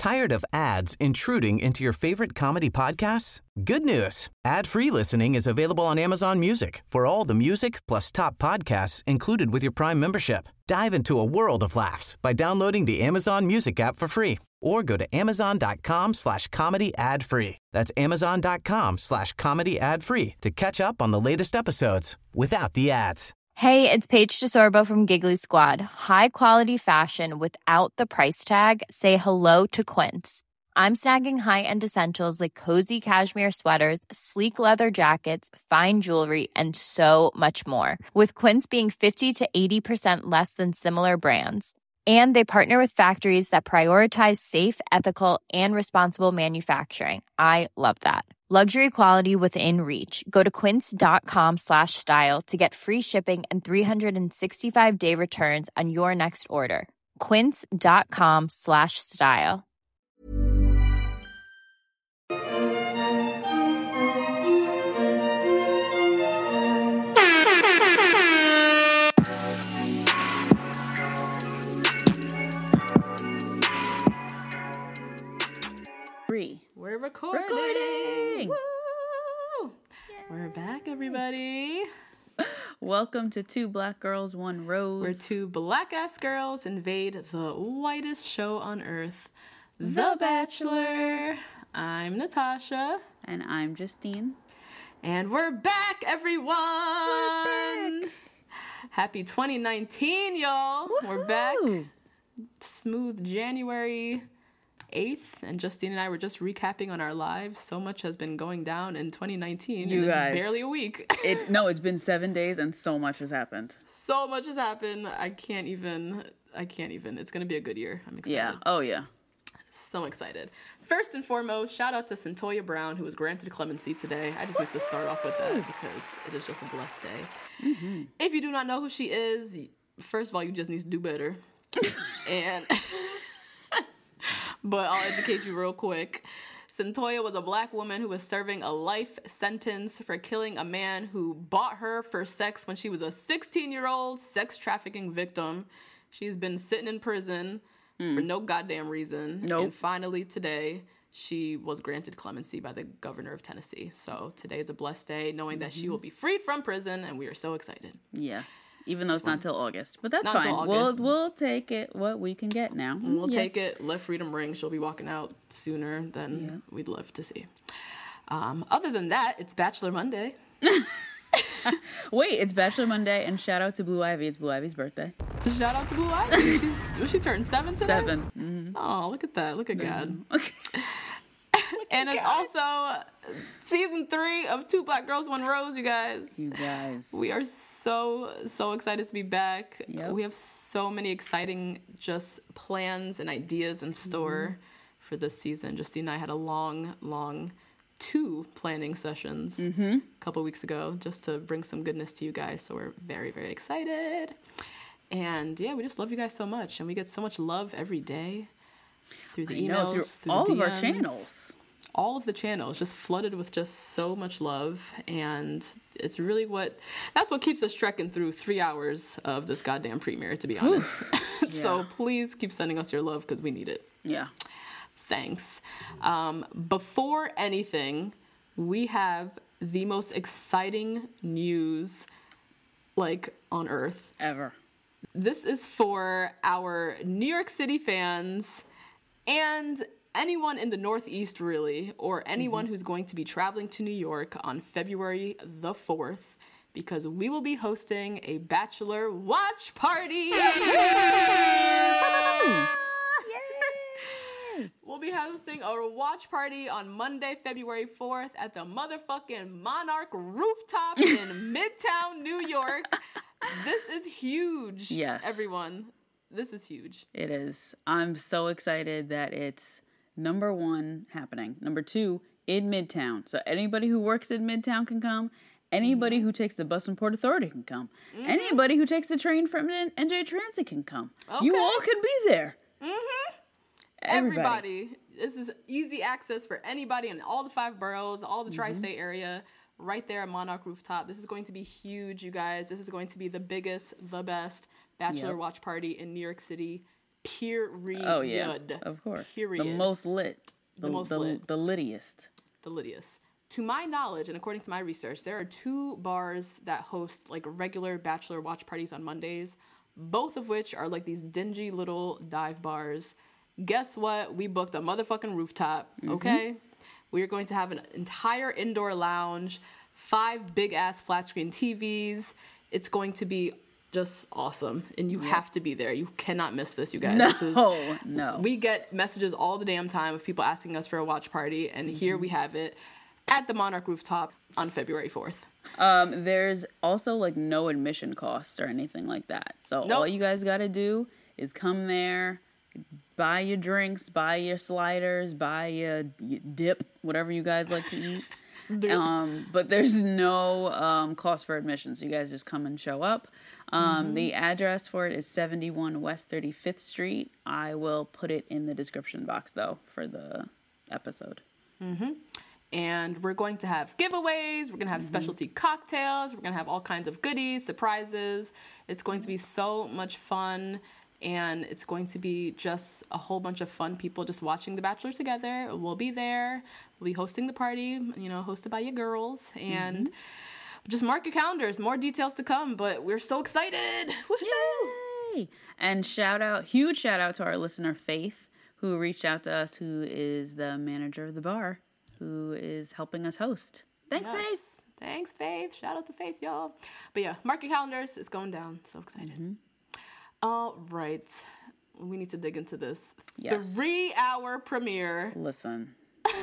Tired of ads intruding into your favorite comedy podcasts? Good news. Ad-free listening is available on Amazon Music for all the music plus top podcasts included with your Prime membership. Dive into a world of laughs by downloading the Amazon Music app for free or go to amazon.com/comedy ad-free. That's amazon.com/comedy ad-free to catch up on the latest episodes without the ads. Hey, it's Paige DeSorbo from Giggly Squad. High quality fashion without the price tag. Say hello to Quince. I'm snagging high-end essentials like cozy cashmere sweaters, sleek leather jackets, fine jewelry, and so much more. With Quince being 50 to 80% less than similar brands. And they partner with factories that prioritize safe, ethical, and responsible manufacturing. I love that. Luxury quality within reach. Go to quince.com/style to get free shipping and 365-day returns on your next order. Quince.com/style. We're recording. Woo! We're back, everybody. Welcome to Two Black Girls, One Rose. Where two black-ass girls invade the whitest show on earth, The Bachelor. I'm Natasha. And I'm Justine. And we're back, everyone. We're back. Happy 2019, y'all. Woo-hoo. We're back. Smooth January 8th, and Justine and I were just recapping on our lives. So much has been going down in 2019. You guys, it's barely a week. It's been 7 days and so much has happened. So much has happened. I can't even. It's going to be a good year. I'm excited. Yeah. Oh, yeah. So excited. First and foremost, shout out to Centoya Brown, who was granted clemency today. I just need to start off with that because it is just a blessed day. Mm-hmm. If you do not know who she is, first of all, you just need to do better. But I'll educate you real quick. Centoya was a black woman who was serving a life sentence for killing a man who bought her for sex when she was a 16-year-old sex trafficking victim. She's been sitting in prison for no goddamn reason. Nope. And finally today, she was granted clemency by the governor of Tennessee. So today is a blessed day, knowing that she will be freed from prison, and we are so excited. Yes. Even though it's not till August. But that's Not fine. till August. We'll take it what we can get now. We'll take it. Let freedom ring. She'll be walking out sooner than we'd love to see. Other than that, it's Bachelor Monday. Wait, it's Bachelor Monday, and shout out to Blue Ivy. It's Blue Ivy's birthday. Shout out to Blue Ivy. She turned 7 today? 7. Mm-hmm. Oh, look at that. Look at God. Okay. And it's also season 3 of Two Black Girls, One Rose, you guys. You guys. We are so excited to be back. Yep. We have so many exciting just plans and ideas in store for this season. Justine and I had a long 2 planning sessions a couple weeks ago just to bring some goodness to you guys. So we're very, very excited. And yeah, we just love you guys so much. And we get so much love every day through the emails, through all the of our DMs. channels. All of the channels just flooded with just so much love, and it's really that's what keeps us trekking through 3 hours of this goddamn premiere, to be honest. So please keep sending us your love because we need it. Yeah. Thanks. Before anything, we have the most exciting news on earth Ever. This is for our New York City fans and anyone in the Northeast, really, or anyone who's going to be traveling to New York on February the 4th, because we will be hosting a Bachelor watch party. We'll be hosting a watch party on Monday, February 4th at the motherfucking Monarch Rooftop in Midtown, New York. This is huge, everyone. This is huge. It is. I'm so excited that it's number 1 happening. Number 2, in Midtown. So anybody who works in Midtown can come. Anybody who takes the bus from Port Authority can come. Anybody who takes the train from NJ Transit can come. Okay. You all can be there. Everybody. This is easy access for anybody in all the 5 boroughs, all the tri-state area, right there at Monarch Rooftop. This is going to be huge, you guys. This is going to be the biggest, the best Bachelor watch party in New York City, Period. Oh yeah, of course. Period. The most lit. The most lit. The littiest. The littiest. To my knowledge, and according to my research, there are 2 bars that host like regular bachelor watch parties on Mondays, both of which are like these dingy little dive bars. Guess what? We booked a motherfucking rooftop, okay? We are going to have an entire indoor lounge, 5 big-ass flat-screen TVs. It's going to be just awesome, and you have to be there. You cannot miss this, you guys. No. We get messages all the damn time of people asking us for a watch party, and here we have it at the Monarch Rooftop on February 4th. There's also like no admission cost or anything like that. So all you guys got to do is come there, buy your drinks, buy your sliders, buy your dip, whatever you guys like to eat. But there's no cost for admission, so you guys just come and show up. The address for it is 71 West 35th Street. I will put it in the description box, though, for the episode. And we're going to have giveaways. We're going to have specialty cocktails. We're going to have all kinds of goodies, surprises. It's going to be so much fun. And it's going to be just a whole bunch of fun people just watching The Bachelor together. We'll be there. We'll be hosting the party, hosted by your girls. And just mark your calendars. More details to come, but we're so excited. Woohoo! Yay! And huge shout out to our listener, Faith, who reached out to us, who is the manager of the bar, who is helping us host. Thanks, Faith. Thanks, Faith. Shout out to Faith, y'all. But yeah, mark your calendars. It's going down. So excited. All right. We need to dig into this 3-hour premiere. Listen.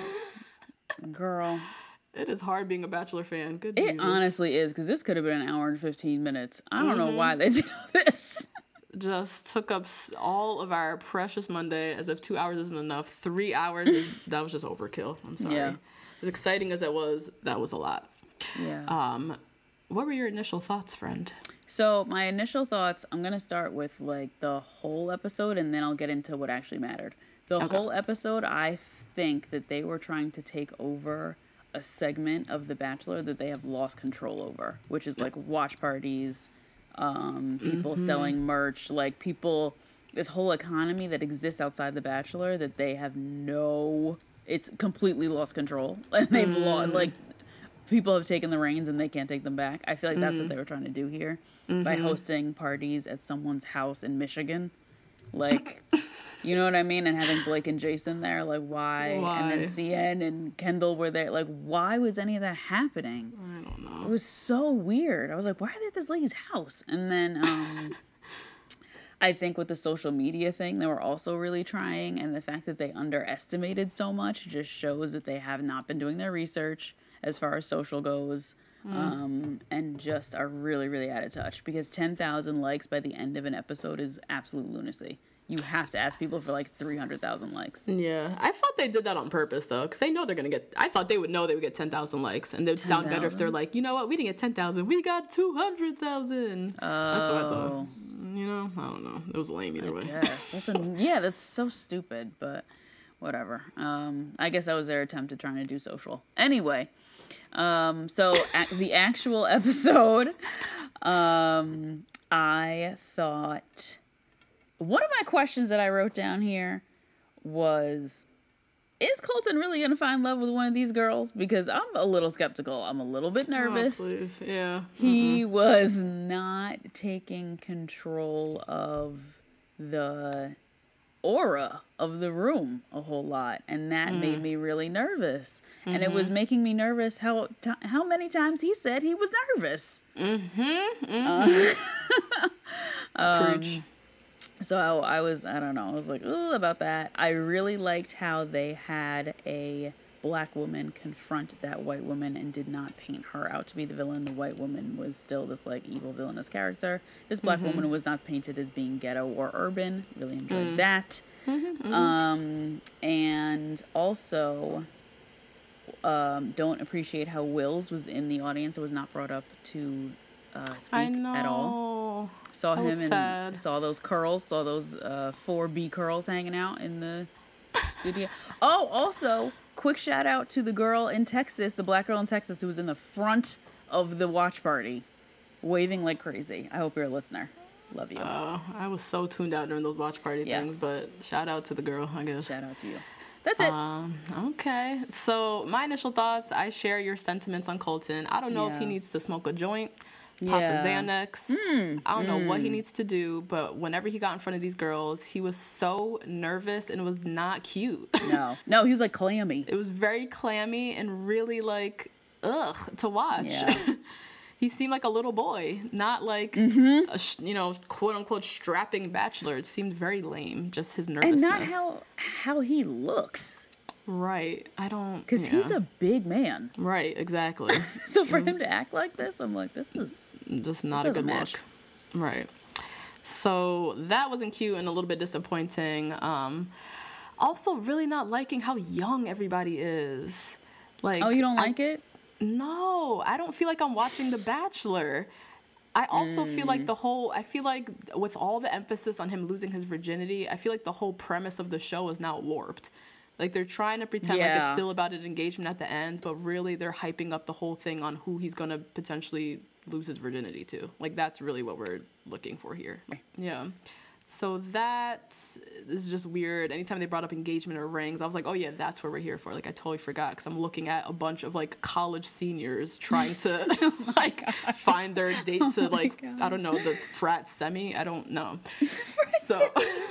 Girl. It is hard being a Bachelor fan. Good It Jesus. honestly is, because this could have been an hour and 15 minutes. I don't know why they did all this. Just took up all of our precious Monday, as if 2 hours isn't enough. 3 hours, that was just overkill. I'm sorry. Yeah. As exciting as it was, that was a lot. Yeah. What were your initial thoughts, friend? So my initial thoughts, I'm going to start with like the whole episode, and then I'll get into what actually mattered. The whole episode, I think that they were trying to take over a segment of The Bachelor that they have lost control over, which is like watch parties, people selling merch, like people, this whole economy that exists outside The Bachelor that they have it's completely lost control. And they've lost, like, people have taken the reins and they can't take them back. I feel like that's what they were trying to do here by hosting parties at someone's house in Michigan. Like, you know what I mean? And having Blake and Jason there, like, why? And then CN and Kendall were there. Like, why was any of that happening? I don't know. It was so weird. I was like, why are they at this lady's house? And then I think with the social media thing, they were also really trying. And the fact that they underestimated so much just shows that they have not been doing their research as far as social goes. And just are really, really out of touch, because 10,000 likes by the end of an episode is absolute lunacy. You have to ask people for like 300,000 likes. Yeah, I thought they did that on purpose though, because they know they're gonna get. I thought they would know they would get 10,000 likes, and they'd sound better if they're like, you know what, we didn't get 10,000, we got 200,000. That's what I thought. I don't know. It was lame either way. Yes. That's so stupid, but whatever. I guess that was their attempt at trying to do social. Anyway. So the actual episode, I thought one of my questions that I wrote down here was, is Colton really going to find love with one of these girls? Because I'm a little skeptical. I'm a little bit nervous. Oh, please. Yeah. He was not taking control of the aura of the room a whole lot, and that made me really nervous. And it was making me nervous how many times he said he was nervous. Preach. So I don't know, I was like, ooh, about that. I really liked how they had a black woman confront that white woman and did not paint her out to be the villain. The white woman was still this like evil villainous character. This black woman was not painted as being ghetto or urban. Really enjoyed that. And also don't appreciate how Wills was in the audience. It was not brought up to speak at all. Saw him and saw those curls, saw those 4B curls hanging out in the studio. Oh, also, quick shout out to the girl in Texas, the black girl in Texas who was in the front of the watch party, waving like crazy. I hope you're a listener. Love you. I was so tuned out during those watch party things, but shout out to the girl, I guess. Shout out to you. That's it. Okay. So my initial thoughts, I share your sentiments on Colton. I don't know if he needs to smoke a joint, pop a Xanax. I don't know what he needs to do, but whenever he got in front of these girls, he was so nervous and it was not cute. No, he was like clammy. It was very clammy and really like, ugh, to watch. Yeah. He seemed like a little boy, not like a quote unquote strapping bachelor. It seemed very lame, just his nervousness. And not how he looks. Right. I don't. Because he's a big man. Right, exactly. So for him to act like this, I'm like, this is just not a good look. Right. So that wasn't cute and a little bit disappointing. Also, really not liking how young everybody is. Like, oh, you don't like it? No, I don't feel like I'm watching The Bachelor. I also feel like I feel like with all the emphasis on him losing his virginity, I feel like the whole premise of the show is now warped. Like, they're trying to pretend like it's still about an engagement at the ends, but really they're hyping up the whole thing on who he's going to potentially lose his virginity to. Like, that's really what we're looking for here. Yeah. So that is just weird. Anytime they brought up engagement or rings, I was like, oh, yeah, that's what we're here for. Like, I totally forgot because I'm looking at a bunch of, like, college seniors trying to, like, find their date to, like, I don't know, the frat semi. I don't know. So,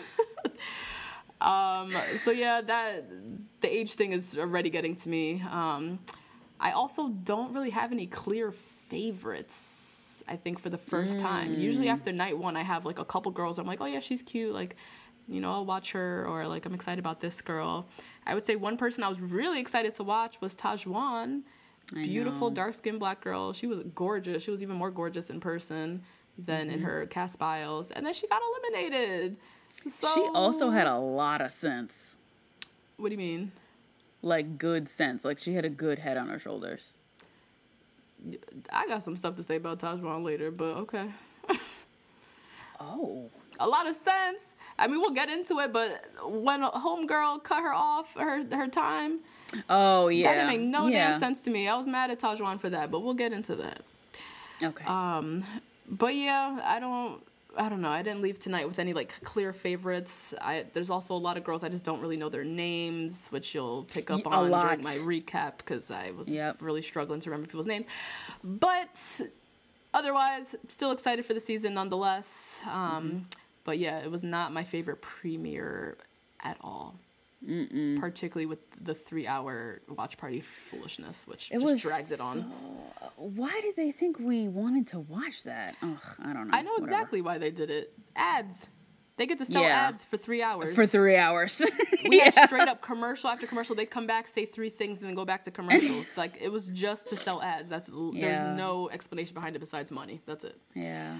so, yeah, the age thing is already getting to me. I also don't really have any clear favorites. I think for the first time. Usually after night one, I have like a couple girls. I'm like, oh yeah, she's cute. Like, you know, I'll watch her, or like I'm excited about this girl. I would say one person I was really excited to watch was Tajwan. Beautiful dark-skinned black girl. She was gorgeous. She was even more gorgeous in person than in her cast bios. And then she got eliminated. So she also had a lot of sense. What do you mean? Like good sense. Like she had a good head on her shoulders. I got some stuff to say about Tajwan later, but okay. Oh. A lot of sense. I mean, we'll get into it, but when a homegirl cut her off her time, oh yeah, that didn't make no damn sense to me. I was mad at Tajwan for that, but we'll get into that. Okay. But yeah, I don't know. I didn't leave tonight with any like clear favorites. There's also a lot of girls I just don't really know their names, which you'll pick up on during my recap because I was really struggling to remember people's names. But otherwise, still excited for the season nonetheless. But yeah, it was not my favorite premiere at all. Particularly with the 3-hour watch party foolishness, which just dragged it on. Why did they think we wanted to watch that? Ugh, I don't know. I know exactly why they did it. Ads. They get to sell ads for 3 hours. For 3 hours. We had straight up commercial after commercial. They'd come back, say 3 things, and then go back to commercials. Like, it was just to sell ads. There's no explanation behind it besides money. That's it. Yeah.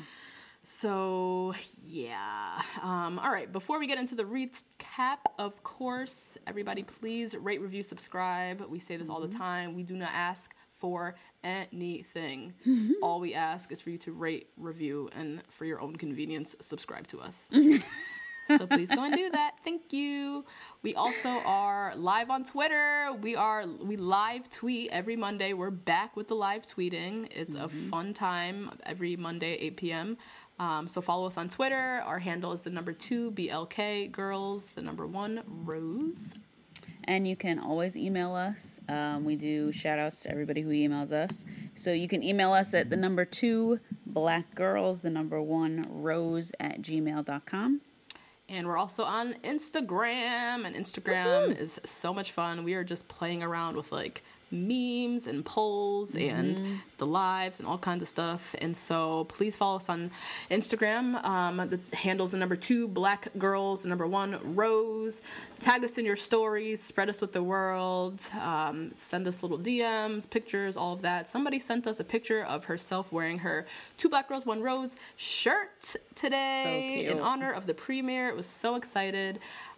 So, yeah. All right, before we get into the recap, of course, everybody please rate, review, subscribe. We say this all the time. We do not ask for anything. All we ask is for you to rate, review, and for your own convenience, subscribe to us. So please go and do that. Thank you. We also are live on Twitter. We live tweet every Monday. We're back with the live tweeting. It's a fun time every Monday at 8 p.m. So follow us on Twitter. Our handle is the number 2 BLK girls, the number 1 Rose. And you can always email us. We do shout outs to everybody who emails us. So you can email us at the number 2 blackgirls, the number 1 rose @gmail.com. And we're also on Instagram, and Instagram is so much fun. We are just playing around with like memes and polls and the lives and all kinds of stuff. And so please follow us on Instagram. The handle's the number 2 black girls, the number 1 rose. Tag us in your stories, spread us with the world, send us little DMs, pictures, all of that. Somebody sent us a picture of herself wearing her 2 black girls, 1 rose shirt today in honor of the premiere. It was so excited.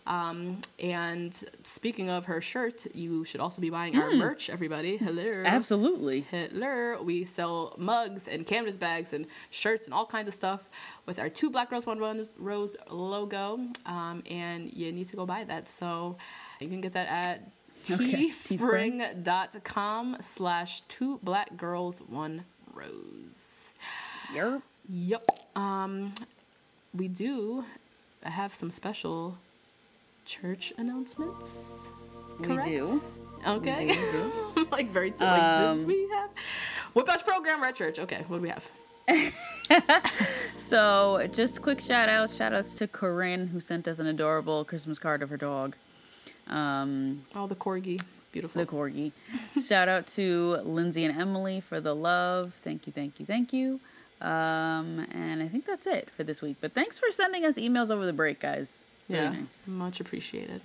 And speaking of her shirt, you should also be buying our merch, everybody. Hello. Absolutely. Hello. We sell mugs and canvas bags and shirts and all kinds of stuff with our 2 black girls, 1 rose logo. And you need to go buy that. So you can get that at teespring.com/2blackgirls1rose. Yep. Yep. we do have some special church announcements. Correct? We do. Okay. We do. Like very did we have what about program we're at church? Okay, what do we have? So just quick shout outs to Corinne, who sent us an adorable Christmas card of her dog. Oh, the corgi. Beautiful. The corgi. Shout out to Lindsay and Emily for the love. Thank you. And I think that's it for this week. But thanks for sending us emails over the break, guys. Really nice. Much appreciated.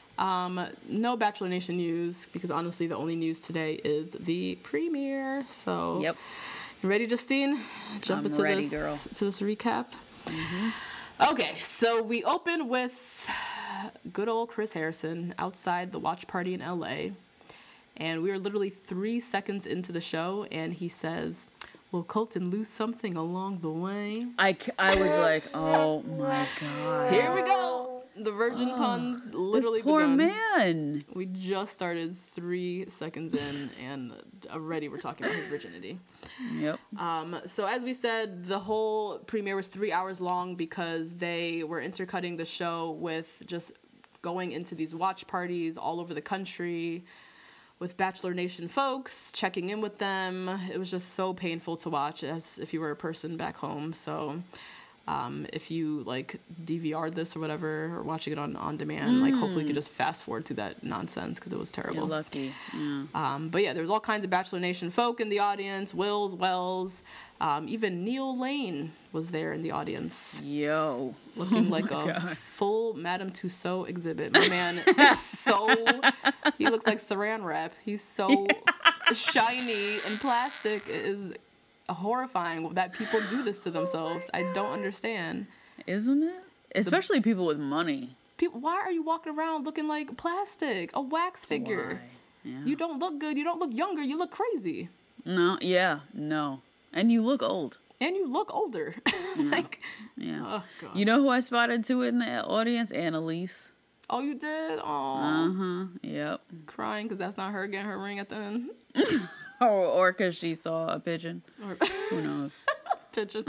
No Bachelor Nation news, because honestly the only news today is the premiere. So Yep. You ready, Justine? Jump into ready, this girl. to this recap. Okay, so we open with good old Chris Harrison outside the watch party in LA, and we are literally 3 seconds into the show, and he says, "Will Colton lose something along the way?" I was like, oh my God. Here we go. The virgin puns literally This poor begun. man. We just started 3 seconds in, and already we're talking about his virginity. Yep. So as we said, the whole premiere was 3 hours long because they were intercutting the show with just going into these watch parties all over the country with Bachelor Nation folks, checking in with them. It was just so painful to watch as if you were a person back home. So if you like DVR'd this or whatever, or watching it on demand, like hopefully you could just fast forward through that nonsense because it was terrible. You're lucky. Yeah. But yeah, there was all kinds of Bachelor Nation folk in the audience. Wells, even Neil Lane was there in the audience, Yo. looking like a full Madame Tussauds exhibit. My man is he looks like saran wrap. He's so shiny and plastic. It is horrifying that people do this to themselves. I don't understand. Isn't it? Especially people with money. People, why are you walking around looking like plastic, a wax figure? Why? Yeah. You don't look good. You don't look younger. You look crazy. No, yeah, no. And you look old. And you look older. Like, Yeah. oh, God. You know who I spotted too in the audience? Annalise. Oh, you did? Oh, Yep. crying because that's not her getting her ring at the end. Or because she saw a pigeon. Or Who knows? pigeon.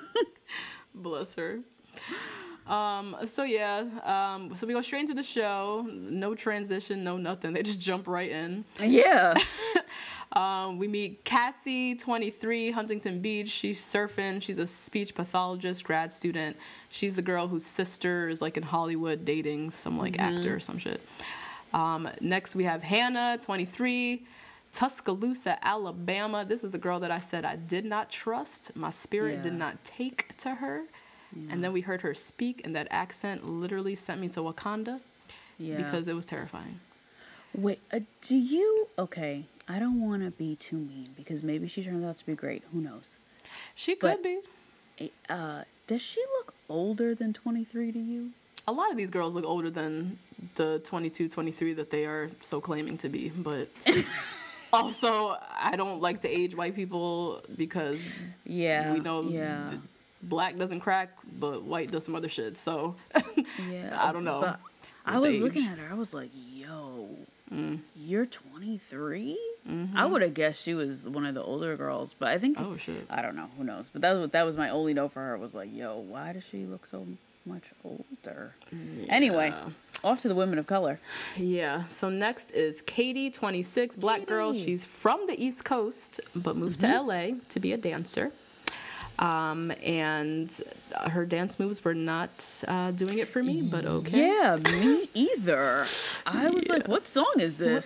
Bless her. So we go straight into the show. No transition, no nothing. They just jump right in. Yeah. We meet Cassie, 23, Huntington Beach. She's surfing. She's a speech pathologist, grad student. She's the girl whose sister is like in Hollywood dating some like actor or some shit. Next we have Hannah, 23, Tuscaloosa, Alabama. This is the girl that I said I did not trust. My spirit did not take to her. And then we heard her speak, and that accent literally sent me to Wakanda because it was terrifying. Wait, okay, I don't want to be too mean because maybe she turns out to be great. Who knows? She could be. Does she look older than 23 to you? A lot of these girls look older than the 22, 23 that they are so claiming to be. But also, I don't like to age white people because we know black doesn't crack, but white does some other shit. So I don't know. But I was looking at her. I was like, yo, you're 23? I would have guessed she was one of the older girls, but I think, oh shit, I don't know, who knows? But that was my only note for her, was like, yo, why does she look so much older? Anyway, off to the women of color. Yeah, so next is Katie, 26, black girl. She's from the East Coast, but moved to LA to be a dancer. And her dance moves were not doing it for me, but okay. Yeah, me either. I was like, what song is this?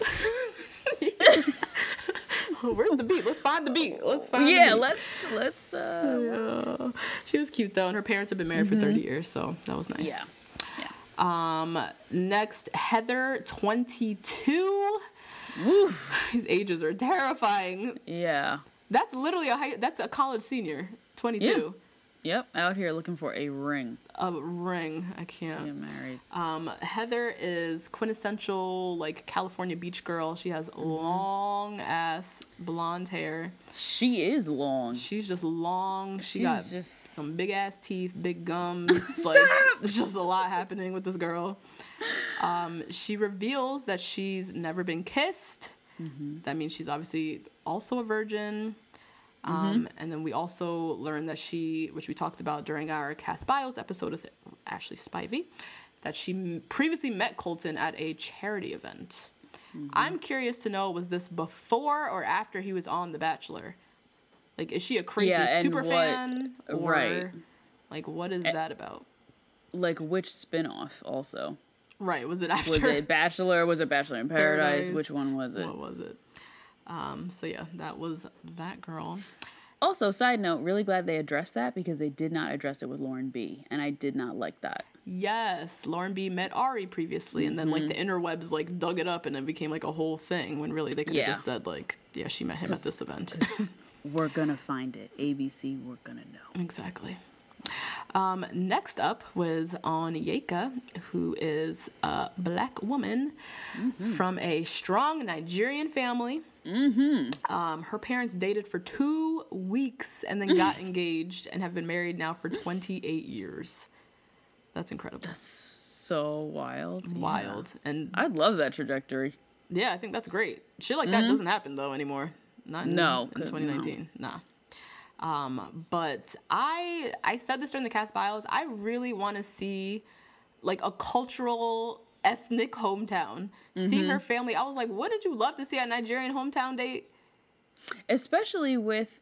Where's the beat? Let's find the beat. Let's find the beat. let's Yeah. She was cute though, and her parents have been married for 30 years, so that was nice. Yeah. Next, Heather, 22. Woof. These ages are terrifying. Yeah. That's literally that's a college senior, 22. Yeah. Yep, out here looking for a ring. A ring. I To can't. get married. Heather is quintessential like California beach girl. She has long ass blonde hair. She is long. She's just long. She She's got just- some big ass teeth, big gums. Like there's just a lot happening with this girl. She reveals that she's never been kissed. That means she's obviously also a virgin. And then we also learned that which we talked about during our Cast Bios episode with Ashley Spivey, that she previously met Colton at a charity event. I'm curious to know, was this before or after he was on The Bachelor? Like, is she a crazy super fan? Or, like, what is that about? Like, which spinoff also? Right, was it after? Was it Bachelor? Was it Bachelor in Paradise? Which one was it? What was it? So yeah, that was that girl. Also, side note, really glad they addressed that because they did not address it with Lauren B. And I did not like that. Yes, Lauren B met Ari previously, and then like the interwebs like dug it up and it became like a whole thing when really they could have just said like, yeah, she met him at this event. We're gonna find it. ABC, we're gonna know. Exactly. Next up was Onyeka, who is a black woman from a strong Nigerian family. Her parents dated for 2 weeks and then got engaged and have been married now for 28 years. That's incredible. So wild. Wild. Yeah. And I'd love that trajectory. Yeah, I think that's great. Shit like that doesn't happen though anymore. Not in 2019. Nah. But I said this during the Cast Bios. I really want to see like a cultural ethnic hometown. Seeing her family, I was like, what did you love to see at Nigerian hometown date? Especially with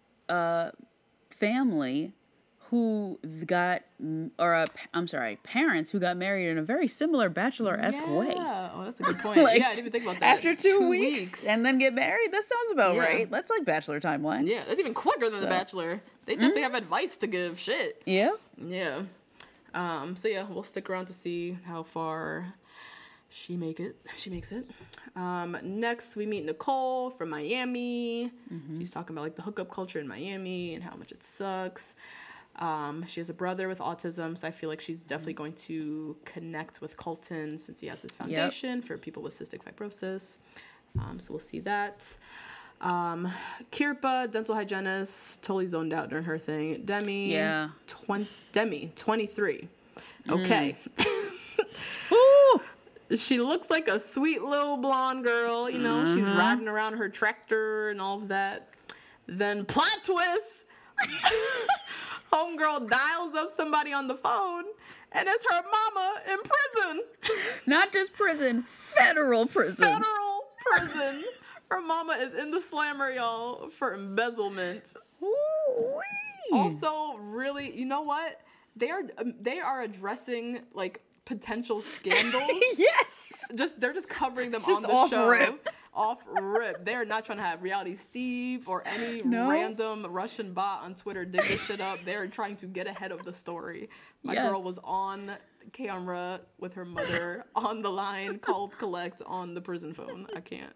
family who got, parents who got married in a very similar Bachelor-esque way. Yeah, oh, that's a good point. Like, yeah, I didn't even think about that. After 2 weeks and then get married? That sounds about right. That's like Bachelor timeline. Yeah, that's even quicker than The Bachelor. They definitely have advice to give. Shit. Yeah. Yeah. So yeah, we'll stick around to see how far she makes it. Next, we meet Nicole from Miami. She's talking about like the hookup culture in Miami and how much it sucks. She has a brother with autism, so I feel like she's definitely going to connect with Colton since he has his foundation for people with cystic fibrosis. So we'll see that. Kirpa, dental hygienist, totally zoned out during her thing. Demi, 23. Okay. She looks like a sweet little blonde girl, you know, she's riding around her tractor and all of that. Then plot twist! Homegirl dials up somebody on the phone, and it's her mama in prison. Not just prison, federal prison. Federal prison. Her mama is in the slammer, y'all, for embezzlement. Ooh-wee. Also, really, you know what? They are addressing like potential scandals. Yes. They're just covering them on the show. Rip. Off rip. They are not trying to have Reality Steve or any random Russian bot on Twitter dig this shit up. They're trying to get ahead of the story. My girl was on camera with her mother on the line, called collect on the prison phone. I can't.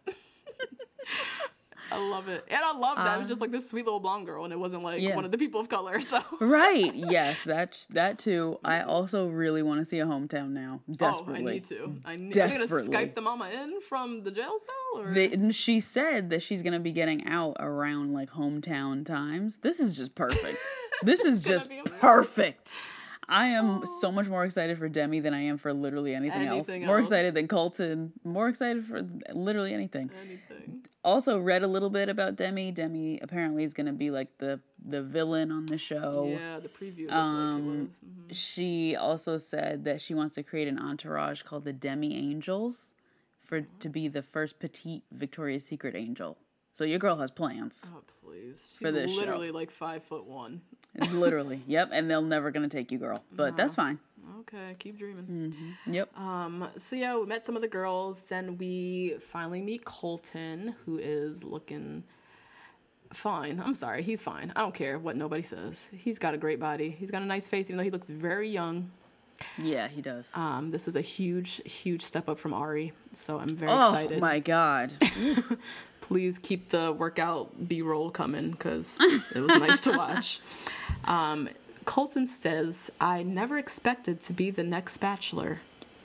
I love it. And I love that. It was just like this sweet little blonde girl, and it wasn't like one of the people of color. So Right. Yes, that too. I also really want to see a hometown now. Desperately. Oh, I need to. Desperately. Are you going to Skype the mama in from the jail cell? Or? She said that she's going to be getting out around like hometown times. This is just perfect. This is just perfect. I am so much more excited for Demi than I am for literally anything else. More excited than Colton. More excited for literally anything. Also read a little bit about Demi. Demi apparently is going to be like the villain on the show. Yeah, the preview looked like it was. She also said that she wants to create an entourage called the Demi Angels to be the first petite Victoria's Secret angel. So your girl has plans. Oh, please. She's for this literally show. Like 5'1". Literally. Yep. And they're never going to take you, girl. But that's fine. Okay. Keep dreaming. Yep. So yeah, we met some of the girls. Then we finally meet Colton, who is looking fine. I'm sorry. He's fine. I don't care what nobody says. He's got a great body. He's got a nice face, even though he looks very young. Yeah, he does. This is a huge, huge step up from Ari. So I'm very excited. Oh my God. Please keep the workout B-roll coming because it was nice to watch. Colton says, I never expected to be the next Bachelor.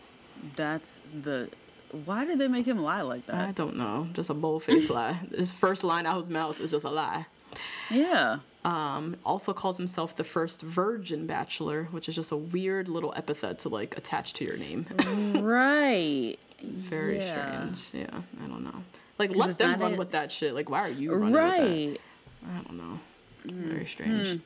Why did they make him lie like that? I don't know. Just a bold-faced lie. His first line out of his mouth is just a lie. Yeah. Also calls himself the first virgin bachelor, which is just a weird little epithet to like attach to your name. Right. Very strange. Yeah, I don't know. Like, let them run with that shit. Like, why are you running with that? I don't know. Very strange.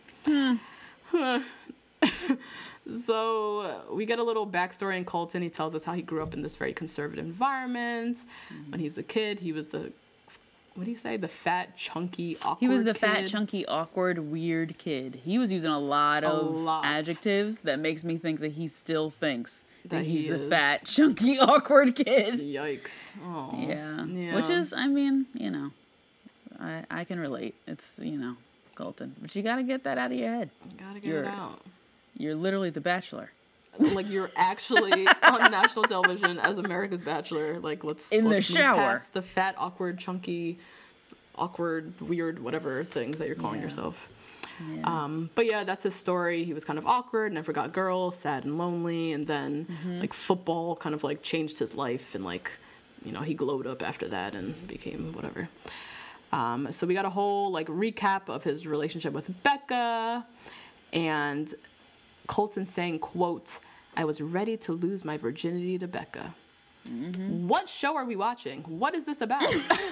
So we get a little backstory in Colton. He tells us how he grew up in this very conservative environment. When he was a kid, he was the, what do you say? The fat, chunky, awkward He was the kid. fat, chunky, awkward, weird kid. He was using a lot of adjectives that makes me think that he still thinks that he's the fat, chunky, awkward kid. Yikes. Oh. Yeah. Which is, I mean, you know, I can relate. It's, you know, Colton. But you got to get that out of your head. You gotta get it out. You're literally the Bachelor. Like, you're actually on national television as America's Bachelor. Like, let's the shower. move past the fat, awkward, chunky, awkward, weird, whatever things that you're calling yourself. Yeah. But yeah, that's his story. He was kind of awkward, never got girls, sad and lonely, and then like football kind of like changed his life, and like, you know, he glowed up after that and became whatever. So we got a whole like recap of his relationship with Becca, and Colton saying, quote, "I was ready to lose my virginity to Becca." What show are we watching? What is this about?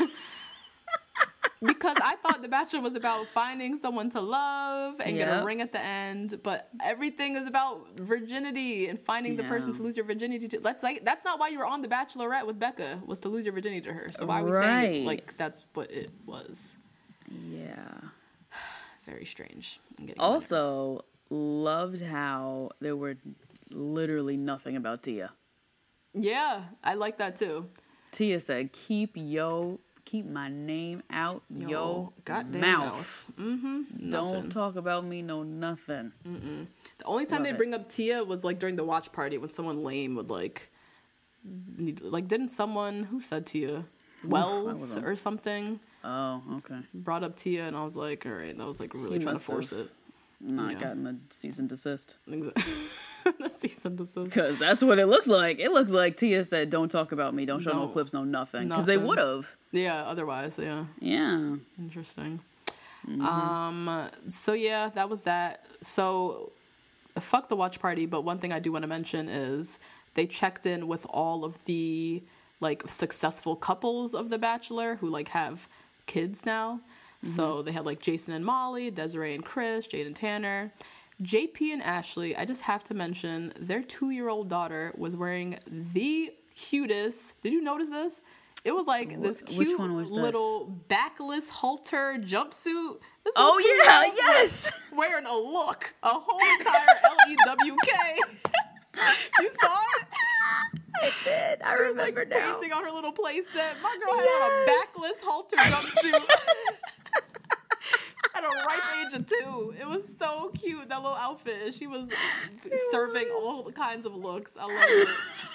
Because I thought The Bachelor was about finding someone to love and get a ring at the end, but everything is about virginity and finding the person to lose your virginity to. That's not why you were on The Bachelorette with Becca, was to lose your virginity to her. So why are we saying it like that's what it was? Yeah. Very strange. Also, loved how there were literally nothing about Tia. Yeah, I like that too. Tia said, keep my name out your goddamn mouth. Mm-hmm. Don't talk about me, no nothing. The only time they bring up Tia was like during the watch party when someone lame would like didn't someone, who said Tia? Wells or something. Oh, okay. Brought up Tia, and I was like, all right, that was like really trying to force it. Not gotten a cease and desist. Exactly. The cease and desist. Because that's what it looked like. It looked like Tia said, don't talk about me, don't show no clips, no nothing. Because they would have. Yeah, otherwise, yeah. Yeah. Interesting. So yeah, that was that. So fuck the watch party, but one thing I do want to mention is they checked in with all of the like successful couples of The Bachelor who like have kids now. So they had like Jason and Molly, Desiree and Chris, Jade and Tanner. JP and Ashley, I just have to mention, their 2-year-old daughter was wearing the cutest. Did you notice this? It was like this cute little backless halter jumpsuit. Yes! Wearing a look, a whole entire LEWK. You saw it? I did. I remember like now. Painting on her little play set. My girl had on a backless halter jumpsuit. At a ripe age of 2. It was so cute, that little outfit. She was serving all kinds of looks. I love it.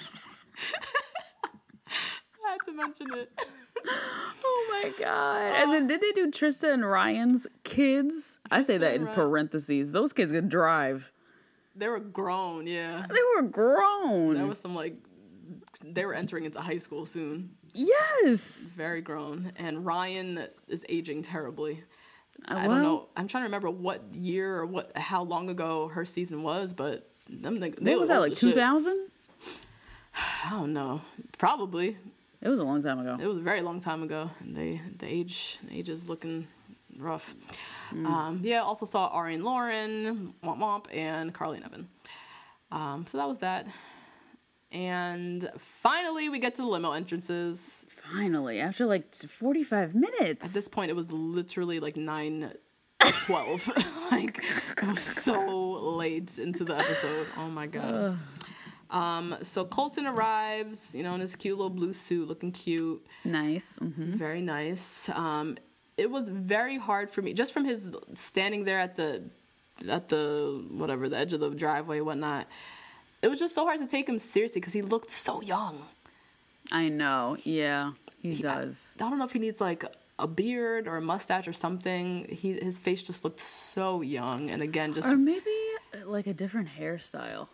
I had to mention it. Oh my God. And then did they do Trista and Ryan's kids? I say that in parentheses. Those kids could drive. They were grown, yeah. They were grown. There was some like, they were entering into high school soon. Yes. Very grown. And Ryan is aging terribly. I don't know. I'm trying to remember what year or how long ago her season was, but they what was that, like 2000? I don't know. Probably. It was a long time ago. It was a very long time ago, and the age is looking rough. Yeah, also saw Ari and Lauren, Womp Womp, and Carly and Evan. So that was that. And finally, we get to the limo entrances. Finally, after like 45 minutes. At this point, it was literally like 9:12. Like, it was so late into the episode. Oh my God. So Colton arrives, you know, in his cute little blue suit, looking cute. Nice. Mm-hmm. Very nice. It was very hard for me, just from his standing there at the whatever, the edge of the driveway, whatnot. It was just so hard to take him seriously because he looked so young. I know. Yeah, he does. I don't know if he needs like a beard or a mustache or something. His face just looked so young, and again, just or maybe like a different hairstyle.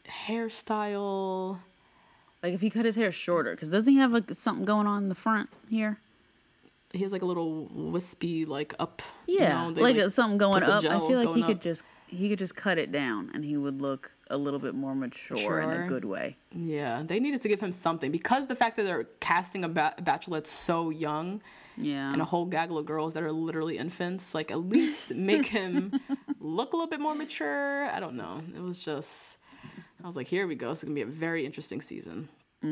Like if he cut his hair shorter, because doesn't he have like something going on in the front here? He has like a little wispy like up. Yeah, you know, like something going up. I feel like he up. could just cut it down, and he would look a little bit more mature in a good way. Yeah, they needed to give him something because the fact that they're casting a bachelorette so young, and a whole gaggle of girls that are literally infants, like at least make him look a little bit more mature. I don't know. It was just, I was like, here we go. It's gonna be a very interesting season.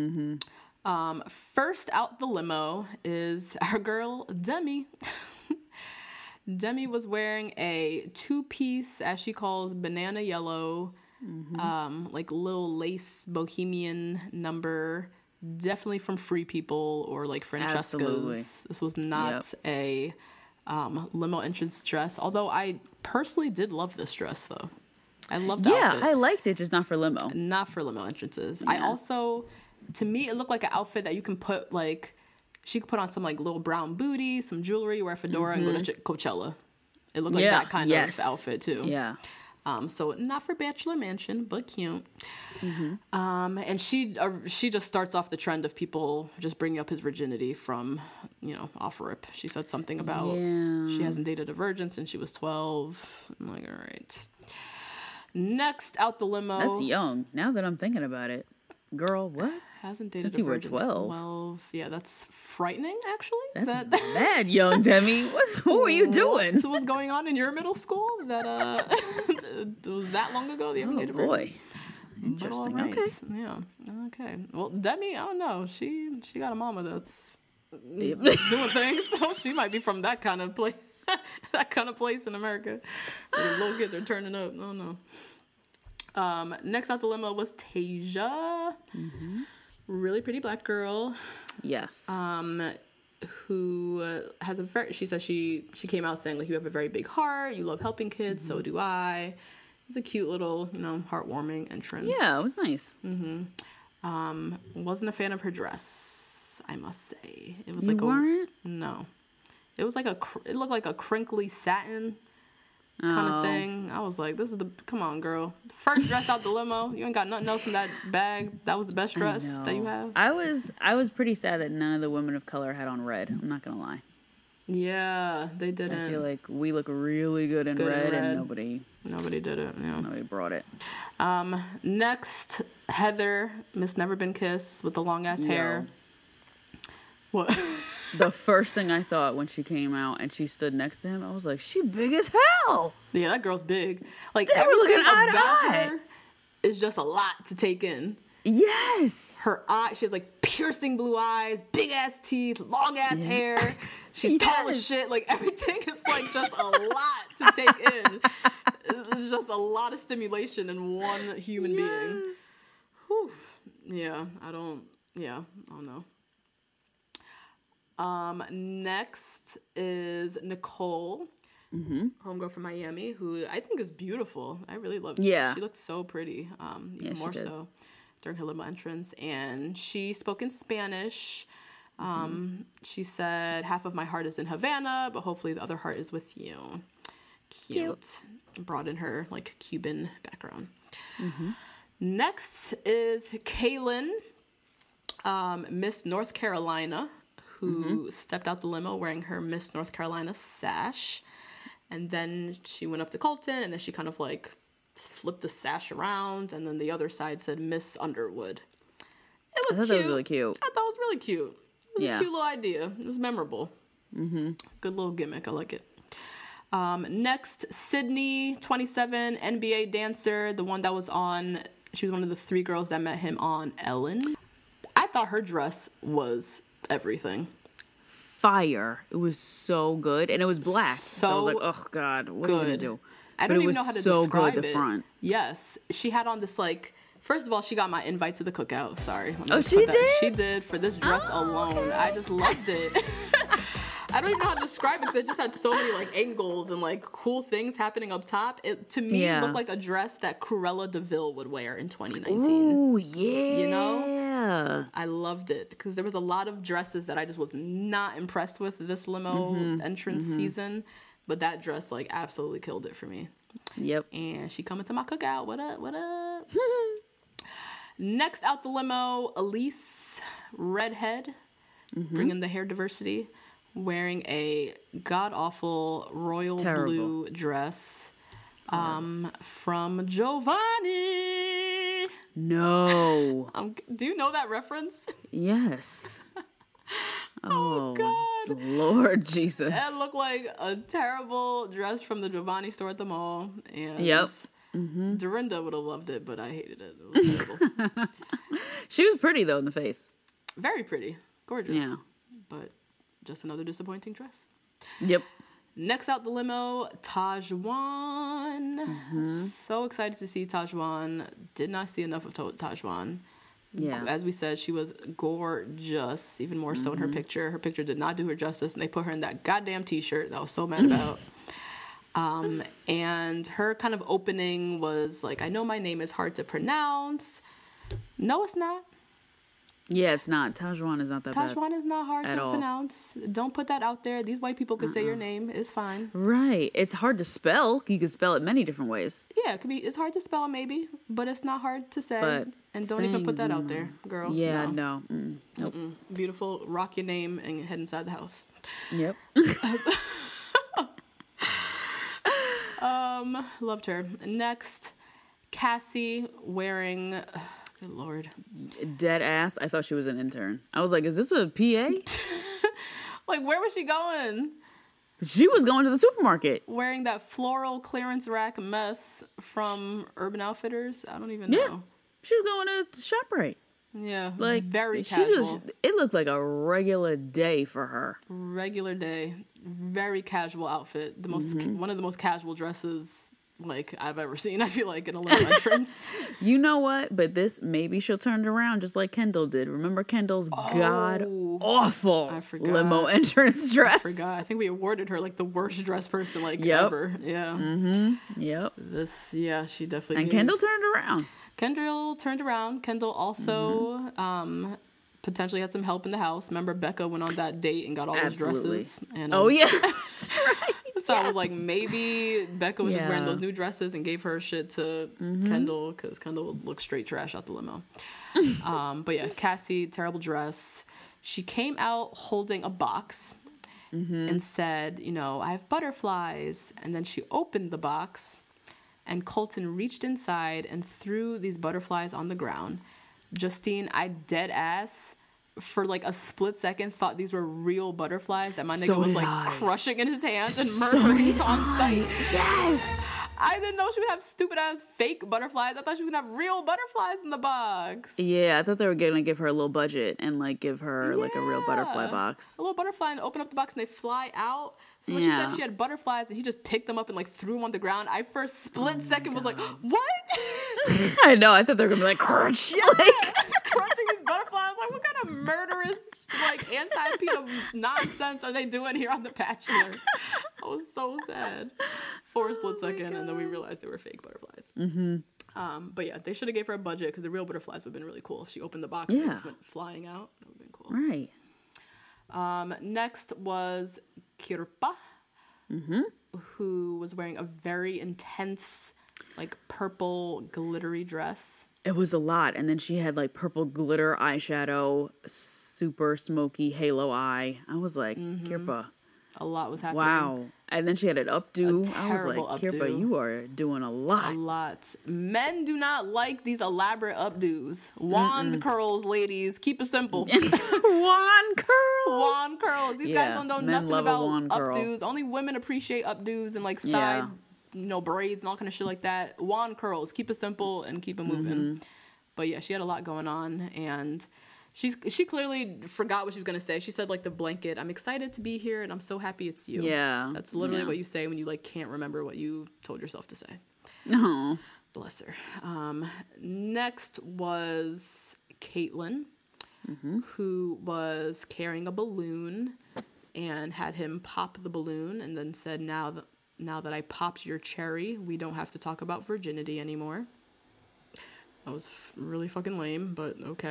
First out the limo is our girl Demi. Demi was wearing a 2-piece, as she calls, banana yellow, like little lace bohemian number, definitely from Free People or like Francesca's. Absolutely. This was not a limo entrance dress, although I personally did love this dress though. I loved the outfit. I liked it, just not for limo. Not for limo entrances. Yeah. I also, to me, it looked like an outfit that you can put like, she could put on some like little brown booty, some jewelry, wear a fedora, and go to Coachella. It looked like that kind of outfit too. Yeah. So not for Bachelor Mansion, but cute. And she just starts off the trend of people just bringing up his virginity from, off rip. She said something about she hasn't dated a virgin since she was 12. I'm like, all right. Next out the limo. That's young. Now that I'm thinking about it. Girl, what? Hasn't dated Since a virgin. you were 12. Yeah, that's frightening, actually. That's bad, young Demi. What were you doing? What was going on in your middle school? That it was that long ago? You haven't dated a virgin? Boy. Interesting. Right. Okay. Yeah. Okay. Well, Demi, I don't know. She got a mama that's doing things, so she might be from that kind of place. That kind of place in America. Where the little kids are turning up. I don't know. Next out the limo was Tasia. Really pretty black girl. Yes. Who has she says she came out saying like, you have a very big heart, you love helping kids, so do I. It was a cute little, heartwarming entrance. Yeah, it was nice. Wasn't a fan of her dress, I must say. It was you like weren't? No. It was like it looked like a crinkly satin kind of thing. I was like, come on, girl. First dress out the limo. You ain't got nothing else in that bag. That was the best dress that you have. I was pretty sad that none of the women of color had on red. I'm not going to lie. Yeah, they didn't. I feel like we look really good in red, and nobody did it. Yeah. Nobody brought it. Next, Heather, Miss Never Been Kissed with the long ass hair. What? The first thing I thought when she came out and she stood next to him, I was like, she big as hell. Yeah, that girl's big. Like, they were looking eye to eye. Her is just a lot to take in. Yes. Her eye, she has like piercing blue eyes, big ass teeth, long ass hair. She's tall as shit. Like, everything is like just a lot to take in. It's just a lot of stimulation in one human being. Whew. Yeah, I don't know. Next is Nicole, homegirl from Miami, who I think is beautiful. I really love her. Yeah. She looks so pretty, even more so during her limo entrance. And she spoke in Spanish. She said, half of my heart is in Havana, but hopefully the other heart is with you. Cute. Brought in her like Cuban background. Next is Kaylin, Miss North Carolina, who stepped out the limo wearing her Miss North Carolina sash. And then she went up to Colton, and then she kind of like flipped the sash around, and then the other side said Miss Underwood. It was cute. That was really cute. I thought it was really cute. It was a cute little idea. It was memorable. Good little gimmick. I like it. Next, Sydney, 27, NBA dancer, the one that was on, she was one of the 3 girls that met him on Ellen. I thought her dress was everything. Fire. It was so good. And it was black. So I was like, oh God, what are you going to do? I don't even know how to describe good, the front. Yes. She had on this like, first of all, she got my invite to the cookout. Sorry. Oh, she did? She did for this dress alone. Okay. I just loved it. I don't even know how to describe it because it just had so many like angles and like cool things happening up top. It looked like a dress that Cruella de Vil would wear in 2019. Ooh, yeah. You know? I loved it because there was a lot of dresses that I just was not impressed with this limo entrance season. But that dress like absolutely killed it for me. Yep. And she coming to my cookout. What up? What up? Next out the limo, Elise, redhead, bringing the hair diversity, wearing a god-awful royal blue dress from Giovanni. No. Do you know that reference? Yes. Oh, God. Lord Jesus. It looked like a terrible dress from the Giovanni store at the mall. And Yep. Dorinda would have loved it, but I hated it. It was terrible. She was pretty, though, in the face. Very pretty. Gorgeous. Yeah. But just another disappointing dress. Yep. Next out the limo, Tajwan. So excited to see Tajwan. Did not see enough of Tajwan. Yeah. As we said, she was gorgeous, even more so in her picture. Her picture did not do her justice, and they put her in that goddamn t-shirt that I was so mad about. And her kind of opening was like, I know my name is hard to pronounce. No, it's not. Yeah, it's not. Tajwan is not that bad. Tajwan is not hard to all. pronounce. Don't put that out there. These white people could say your name. It's fine. Right. It's hard to spell. You can spell it many different ways. Yeah, it could be. It's hard to spell maybe, but it's not hard to say. But and don't even put that out there, girl. Yeah, no. Nope. Beautiful. Rock your name and head inside the house. Yep. Loved her. Next, Cassie wearing. Good Lord. Dead ass. I thought she was an intern. I was like, is this a PA? Like, where was she going? She was going to the supermarket. Wearing that floral clearance rack mess from Urban Outfitters? I don't even know. Yeah. She was going to ShopRite. Yeah. Like, very casual. It looked like a regular day for her. Regular day. Very casual outfit. The most one of the most casual dresses like I've ever seen, I feel like, in a limo entrance. You know what? But this, maybe she'll turn it around just like Kendall did. Remember Kendall's god-awful limo entrance dress? I forgot. I think we awarded her, like, the worst dressed person, like, Yep. ever. Yeah. Yep. She definitely And did. Kendall turned around. Kendall turned around. Kendall also potentially had some help in the house. Remember, Becca went on that date and got all those dresses. And, yeah. That's right. So I was like, maybe Becca was just wearing those new dresses and gave her shit to Kendall, because Kendall would look straight trash out the limo. But yeah, Cassie, terrible dress. She came out holding a box and said, you know, I have butterflies. And then she opened the box and Colton reached inside and threw these butterflies on the ground. Justine, I dead ass for like a split second thought these were real butterflies that my nigga was like crushing in his hands and murdering on sight. Yes. I didn't know she would have stupid ass fake butterflies. I thought she was gonna have real butterflies in the box. Yeah, I thought they were gonna give her a little budget and like give her like a real butterfly box. A little butterfly, and open up the box and they fly out. So when she said she had butterflies and he just picked them up and like threw them on the ground, I for a split second was like, what? I know. I thought they were gonna be like crunch. Yeah, he's crunching these butterflies. Like, what kind of murderous, like, anti-pedo nonsense are they doing here on The Bachelor? I was so sad for a split second, and then we realized they were fake butterflies. But yeah, they should have gave her a budget, because the real butterflies would have been really cool. If she opened the box and they just went flying out, that would have been cool. Right. Next was Kirpa, who was wearing a very intense, like, purple glittery dress. It was a lot. And then she had like purple glitter eyeshadow, super smoky halo eye. I was like, Kirpa. A lot was happening. Wow. And then she had an updo. A I was like, terrible Kirpa, updo. you are doing a lot. A lot. Men do not like these elaborate updos. Wand curls, ladies. Keep it simple. Wand curls. Wand curls. These guys don't know men nothing love a about wand curl. updos. Only women appreciate updos and like side, braids and all kind of shit like that. Wand curls. Keep it simple and keep it moving. But yeah, she had a lot going on, and she clearly forgot what she was gonna say. She said like the blanket, I'm excited to be here and I'm so happy it's you. Yeah. That's literally what you say when you like can't remember what you told yourself to say. No. Bless her. Next was Caitlyn, who was carrying a balloon and had him pop the balloon and then said, now that I popped your cherry, we don't have to talk about virginity anymore. That was really fucking lame, but okay.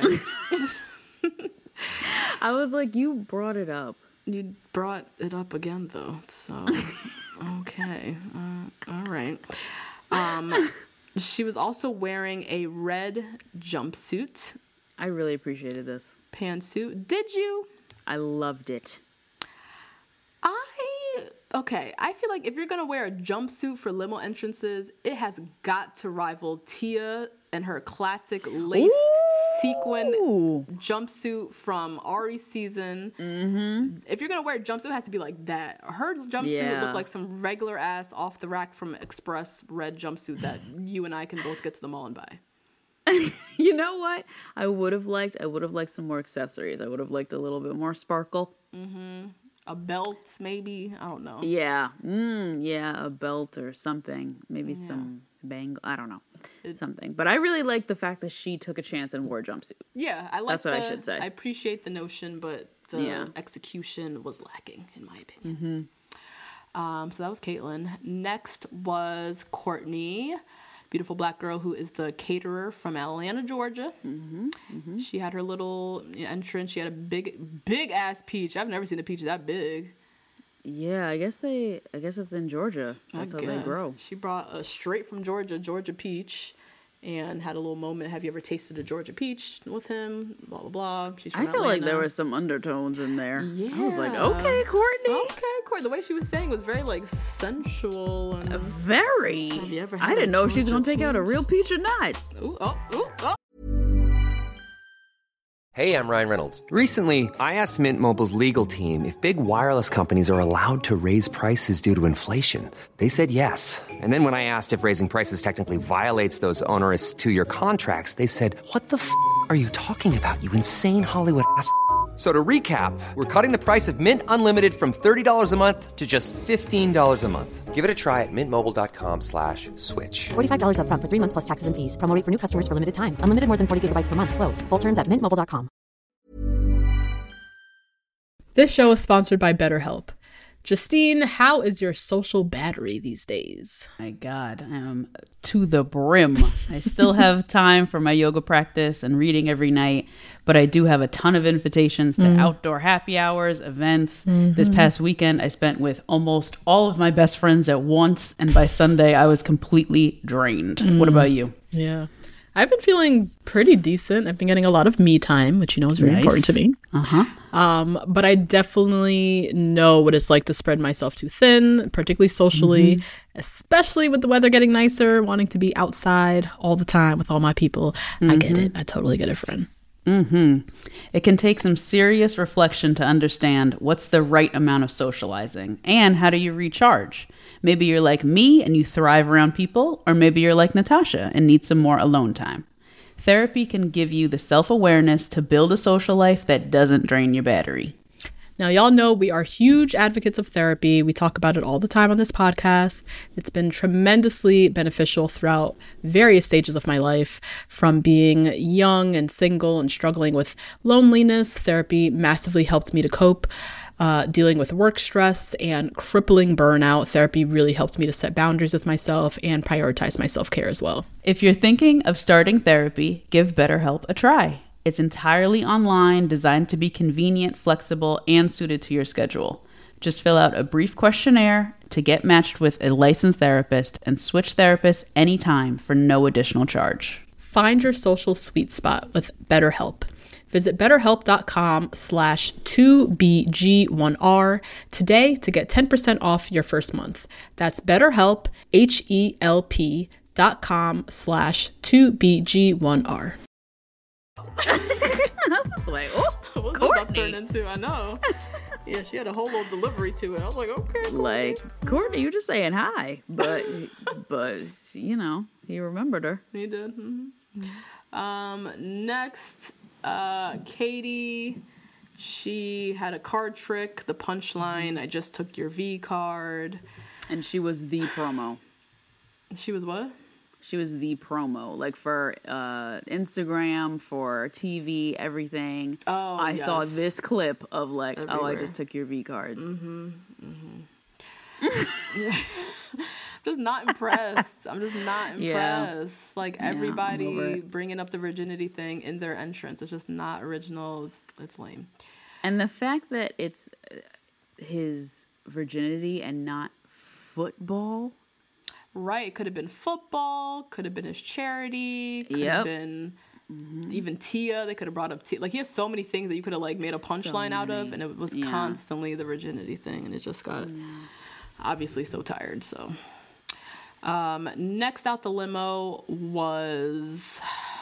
I was like, you brought it up. You brought it up again, though, so okay. All right. She was also wearing a red jumpsuit. I really appreciated this. Pantsuit. Did you? I loved it. Okay, I feel like if you're going to wear a jumpsuit for limo entrances, it has got to rival Tia in her classic lace sequin jumpsuit from Ari's season. If you're going to wear a jumpsuit, it has to be like that. Her jumpsuit looked like some regular ass off the rack from Express red jumpsuit that you and I can both get to the mall and buy. You know what? I would have liked some more accessories. I would have liked a little bit more sparkle. A belt, maybe. I don't know. Yeah. A belt or something. Maybe some bangle. I don't know. Something. But I really like the fact that she took a chance and wore a jumpsuit. Yeah, I like That's what I should say. I appreciate the notion, but the execution was lacking, in my opinion. So that was Caitlyn. Next was Courtney, beautiful black girl who is the caterer from Atlanta, Georgia. She had her little entrance. She had a big ass peach. I've never seen a peach that big. Yeah, I guess it's in Georgia. That's how they grow. She brought a straight from Georgia peach, and had a little moment. Have you ever tasted a Georgia peach with him? Blah blah blah. She's from Atlanta. Like there was some undertones in there. Yeah, I was like, okay, Courtney. Okay, Courtney. The way she was saying was very like sensual and very. Have you ever? I didn't know if she was gonna take out a real peach or not. Ooh. Hey, I'm Ryan Reynolds. Recently, I asked Mint Mobile's legal team if big wireless companies are allowed to raise prices due to inflation. They said yes. And then when I asked if raising prices technically violates those onerous 2-year contracts, they said, "What the f*** are you talking about, you insane Hollywood ass?" So to recap, we're cutting the price of Mint Unlimited from $30 a month to just $15 a month. Give it a try at mintmobile.com/switch. $45 up front for 3 months plus taxes and fees. Promo rate for new customers for limited time. Unlimited more than 40 gigabytes per month. Slows full terms at mintmobile.com. This show is sponsored by BetterHelp. Justine, how is your social battery these days? My God, I am to the brim. I still have time for my yoga practice and reading every night, but I do have a ton of invitations to outdoor happy hours, events. This past weekend, I spent with almost all of my best friends at once, and by Sunday, I was completely drained. What about you? Yeah. I've been feeling pretty decent. I've been getting a lot of me time, which you know is very important to me. But I definitely know what it's like to spread myself too thin, particularly socially, especially with the weather getting nicer, wanting to be outside all the time with all my people. I get it. I totally get it, friend. It can take some serious reflection to understand what's the right amount of socializing and how do you recharge. Maybe you're like me and you thrive around people, or maybe you're like Natasha and need some more alone time. Therapy can give you the self-awareness to build a social life that doesn't drain your battery. Now, y'all know we are huge advocates of therapy. We talk about it all the time on this podcast. It's been tremendously beneficial throughout various stages of my life. From being young and single and struggling with loneliness, therapy massively helped me to cope. Dealing with work stress and crippling burnout, therapy really helped me to set boundaries with myself and prioritize my self-care as well. If you're thinking of starting therapy, give BetterHelp a try. It's entirely online, designed to be convenient, flexible, and suited to your schedule. Just fill out a brief questionnaire to get matched with a licensed therapist and switch therapists anytime for no additional charge. Find your social sweet spot with BetterHelp. Visit BetterHelp.com/2BG1R today to get 10% off your first month. That's BetterHelp, HELP.com/2BG1R. I was like, oh, What's this about to turn into? I know. Yeah, she had a whole little delivery to it. I was like, okay, cool. Like, Courtney, you're just saying hi, but you know, he remembered her. He did. Next, Katie. She had a card trick. The punchline: "I just took your V card." And she was the promo. She was what? She was the promo, like for Instagram, for TV, everything. Oh, I saw this clip of like, everywhere. Oh, I just took your V card. Just not impressed. I'm just not impressed. Yeah. Like everybody bringing up the virginity thing in their entrance. It's just not original. It's lame. And the fact that it's his virginity and not football. Right. Could have been football. Could have been his charity. Could have been even Tia. They could have brought up Tia. Like he has so many things that you could have like made a punchline out of, and it was constantly the virginity thing, and it just got obviously so tired. So Next out the limo was,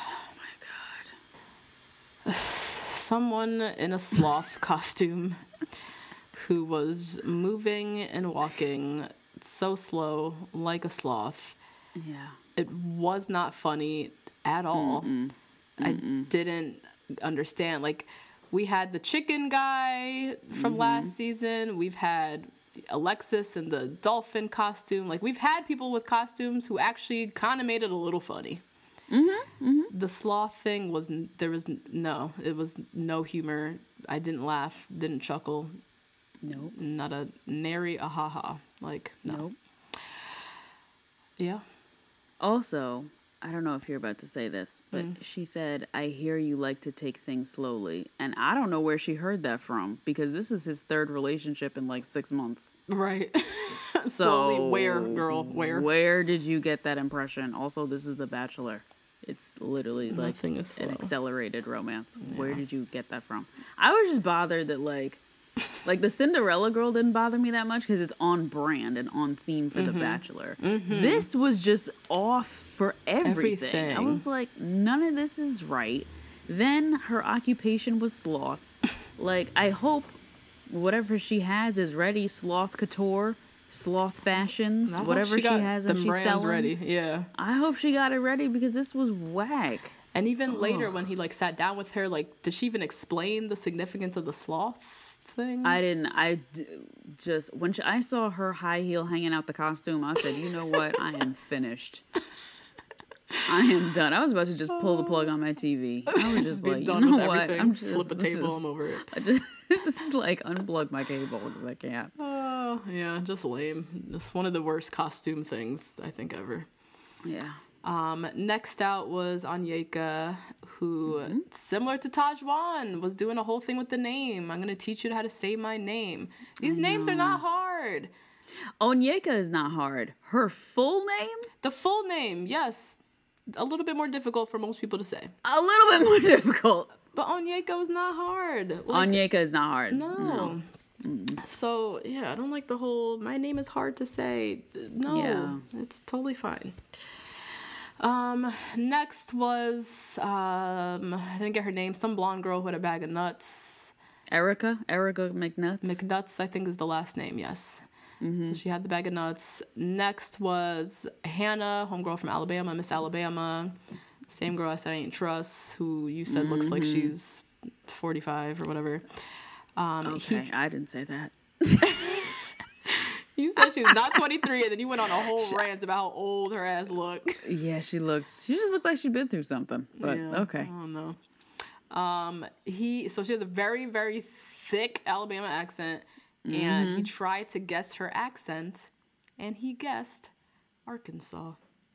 someone in a sloth costume who was moving and walking so slow like a sloth. Yeah. It was not funny at all. I didn't understand. Like, we had the chicken guy from last season. We've had Alexis in the dolphin costume. Like, we've had people with costumes who actually kind of made it a little funny. The sloth thing was, it was no humor. I didn't laugh, didn't chuckle. Nope. Not a nary a ha-ha. Like, no. Nope. Yeah. Also, I don't know if you're about to say this, but she said, I hear you like to take things slowly. And I don't know where she heard that from, because this is his third relationship in like 6 months. Right. So Slowly, where, girl? Where? Where did you get that impression? Also, this is The Bachelor. It's literally like Nothing is slow. an accelerated romance. Yeah. Where did you get that from? I was just bothered that like the Cinderella girl didn't bother me that much because it's on brand and on theme for The Bachelor. This was just off for everything. I was like, none of this is right. Then her occupation was sloth. Like, I hope whatever she has is ready. Sloth couture, sloth fashions, whatever she has and she's selling. Ready. Yeah. I hope she got it ready because this was whack. And even later when he like sat down with her, like, did she even explain the significance of the sloth thing? I didn't. Just when I saw her high heel hanging out the costume, I said, you know what? I am finished. I am done. I was about to just pull the plug on my TV. I was just like, you know what? I'm just flip a table. I'm over it. I just like unplug my cable because I can't. Oh yeah, just lame. Just one of the worst costume things I think ever. Yeah. Next out was Onyeka, who, similar to Tajwan, was doing a whole thing with the name. I'm going to teach you how to say my name. These names are not hard. Onyeka is not hard. Her full name? The full name, yes. A little bit more difficult for most people to say. A little bit more difficult. But Onyeka is not hard. Like, Onyeka is not hard. No. So, yeah, I don't like the whole, my name is hard to say. No, it's totally fine. Next was, I didn't get her name, some blonde girl who had a bag of nuts. Erica McNuts? McNuts, I think, is the last name, yes. So she had the bag of nuts. Next was Hannah, homegirl from Alabama, Miss Alabama. Same girl I said I ain't trust, who you said looks like she's 45 or whatever. Okay, I didn't say that. You said she was not 23, and then you went on a whole rant about how old her ass looked. Yeah, she just looked like she'd been through something. But okay. I don't know. So she has a very, very thick Alabama accent, and he tried to guess her accent, and he guessed Arkansas.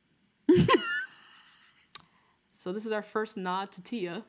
So this is our first nod to Tia.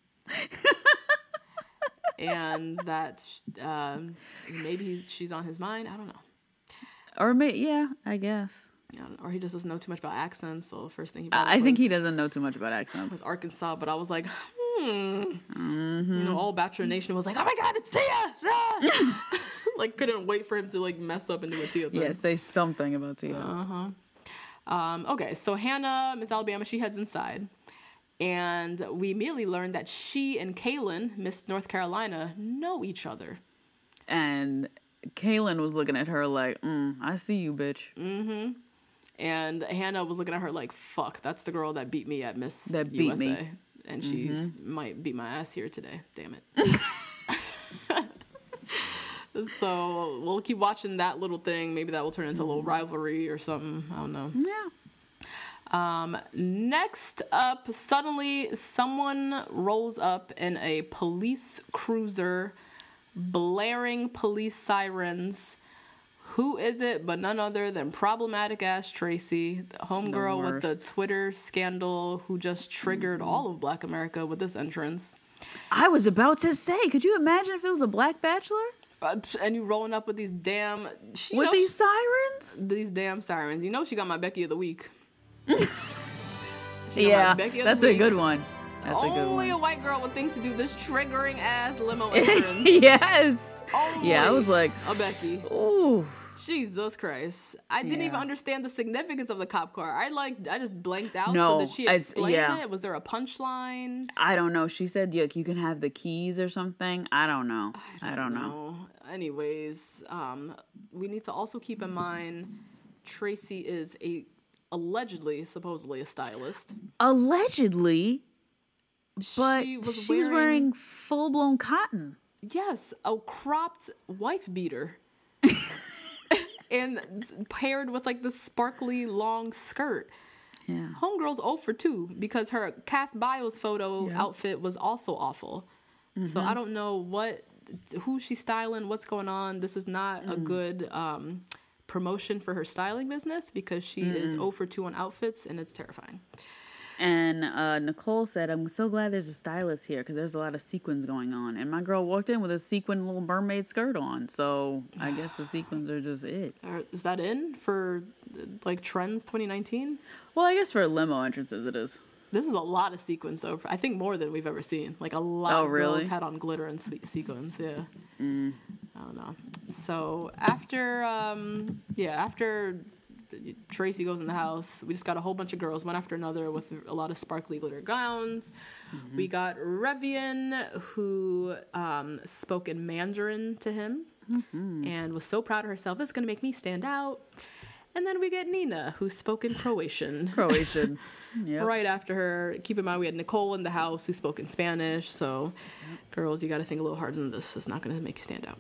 And that maybe she's on his mind. I don't know. Or I guess. Or he just doesn't know too much about accents. So first thing I think he doesn't know too much about accents. Was Arkansas, but I was like, You know, all Bachelor Nation was like, oh my God, it's Tia! Like, couldn't wait for him to like mess up and do a Tia thing. Yeah, say something about Tia. Okay, so Hannah, Miss Alabama, she heads inside. And we immediately learned that she and Kaylin, Miss North Carolina, know each other. And Kaylin was looking at her like, I see you, bitch. Mm-hmm. And Hannah was looking at her like, fuck, that's the girl that beat me at Miss that beat USA. Me. And she's might beat my ass here today. Damn it. So we'll keep watching that little thing. Maybe that will turn into a little rivalry or something. I don't know. Yeah. Next up, suddenly someone rolls up in a police cruiser, blaring police sirens. Who is it but none other than problematic ass Tracy, the homegirl with the Twitter scandal who just triggered all of Black America with this entrance. I was about to say, could you imagine if it was a Black Bachelor? And you rolling up with these damn... these sirens? These damn sirens. You know she got my Becky of the Week. Yeah, that's a good one. That's a good one. Only a white girl would think to do this triggering ass limo entrance. Yes. Only yeah, I was like... a Becky. Ooh. Jesus Christ. I didn't even understand the significance of the cop car. I just blanked out. No, so did she explain yeah. it? Was there a punchline? I don't know. She said you can have the keys or something. I don't know. I don't know. Anyways, we need to also keep in mind Tracy is supposedly a stylist. Allegedly, but she was wearing full-blown cotton. Yes, a cropped wife beater. And paired with like the sparkly long skirt. Yeah. Homegirl's 0 for 2 because her cast bios photo outfit was also awful. So I don't know who she's styling, what's going on. This is not a good promotion for her styling business because she is 0 for 2 on outfits, and it's terrifying. And Nicole said, I'm so glad there's a stylist here because there's a lot of sequins going on. And my girl walked in with a sequin little mermaid skirt on. So I guess the sequins are just it. Is that in for like trends 2019? Well, I guess for limo entrances it is. This is a lot of sequins, though. I think more than we've ever seen. Like a lot of girls had on glitter and sequins. Yeah. I don't know. So after Tracy goes in the house, we just got a whole bunch of girls, one after another, with a lot of sparkly glitter gowns. We got Revian, who spoke in Mandarin to him and was so proud of herself. This is going to make me stand out. And then we get Nina, who spoke in Croatian. Yep. Right after her. Keep in mind, we had Nicole in the house who spoke in Spanish. So, girls, you got to think a little harder than this. It's not going to make you stand out.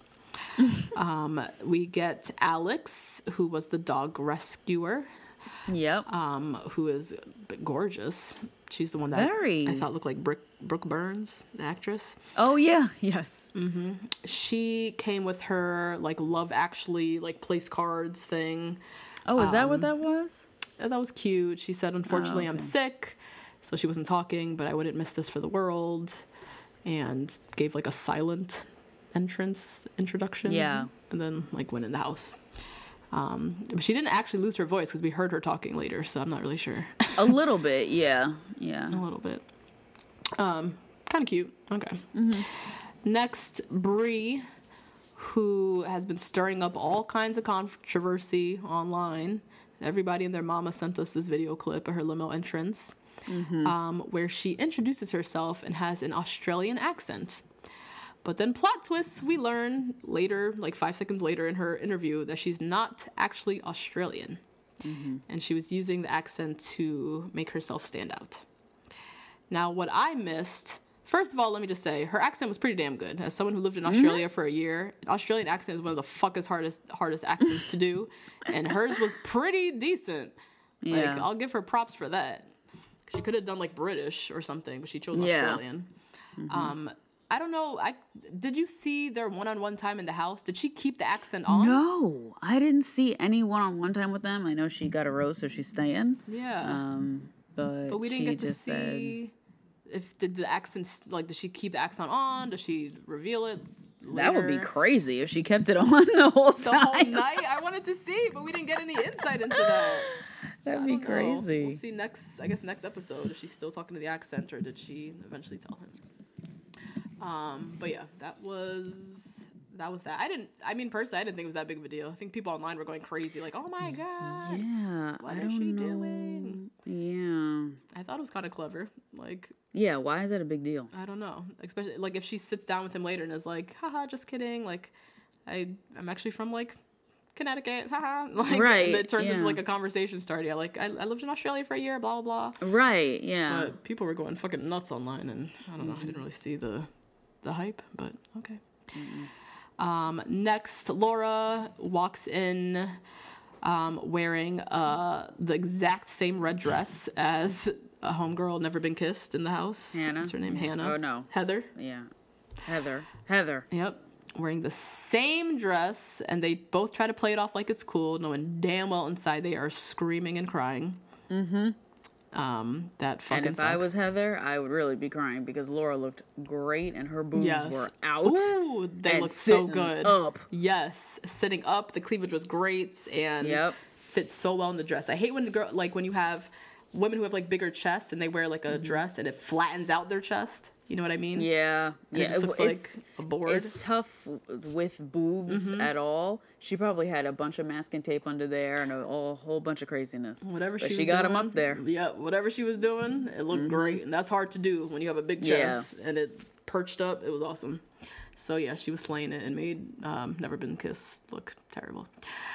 We get Alex, who was the dog rescuer. Yep. Who is gorgeous. She's the one that I thought looked like Brooke Burns, the actress. Oh, yeah. Yes. Mm-hmm. She came with her, like, Love Actually, like, place cards thing. Oh, is that what that was? That was cute. She said, unfortunately, I'm sick. So she wasn't talking, but I wouldn't miss this for the world. And gave, like, a silent introduction. Yeah. And then, like, went in the house. But she didn't actually lose her voice because we heard her talking later, so I'm not really sure. A little bit, yeah. Yeah. A little bit. Kind of cute. Okay. Next, Brie, who has been stirring up all kinds of controversy online. Everybody and their mama sent us this video clip of her limo entrance, where she introduces herself and has an Australian accent. But then plot twists, we learn later, like 5 seconds later in her interview, that she's not actually Australian. And she was using the accent to make herself stand out. Now, what I missed, first of all, let me just say, her accent was pretty damn good. As someone who lived in Australia for a year, an Australian accent is one of the fuckest hardest accents to do. And hers was pretty decent. Yeah. Like, I'll give her props for that. She could have done, like, British or something, but she chose Australian. I don't know. Did you see their one-on-one time in the house? Did she keep the accent on? No, I didn't see any one-on-one time with them. I know she got a rose, so she's staying. Yeah. But we didn't get to see did she keep the accent on? Does she reveal it later? That would be crazy if she kept it on the whole time. The whole night? I wanted to see, but we didn't get any insight into that. That'd be crazy. We'll see next episode if she's still talking to the accent or did she eventually tell him. But yeah, that was that. Personally, I didn't think it was that big of a deal. I think people online were going crazy, like, oh my God. Yeah. What is she doing? Yeah. I thought it was kind of clever. Like, yeah, why is that a big deal? I don't know. Especially, like, if she sits down with him later and is like, haha, just kidding. Like, I'm actually from, like, Connecticut, haha. Like, right. And it turns into, like, a conversation starter. Yeah, like, I lived in Australia for a year, blah, blah, blah. Right, yeah. But people were going fucking nuts online, and I don't know. I didn't really see the hype, but okay. Next, Laura walks in wearing the exact same red dress as a homegirl never been kissed in the house. Hannah. What's her name? Hannah. Oh, no. Heather. Yeah. Heather. Yep. Wearing the same dress, and they both try to play it off like it's cool, knowing damn well inside they are screaming and crying. That fucking And if sucks. I was Heather, I would really be crying because Laura looked great and her boobs were out. Ooh, they looked so good. Up. Yes, sitting up, the cleavage was great and fit so well in the dress. I hate when when you have women who have like bigger chests and they wear like a dress and it flattens out their chest. You know what I mean? Yeah. And it just looks like a board. It's tough with boobs at all. She probably had a bunch of masking tape under there and a whole bunch of craziness. Whatever but she she got doing, them up there. Yeah, whatever she was doing, it looked great. And that's hard to do when you have a big chest and it perched up. It was awesome. So yeah, she was slaying it and made Never Been Kissed look terrible.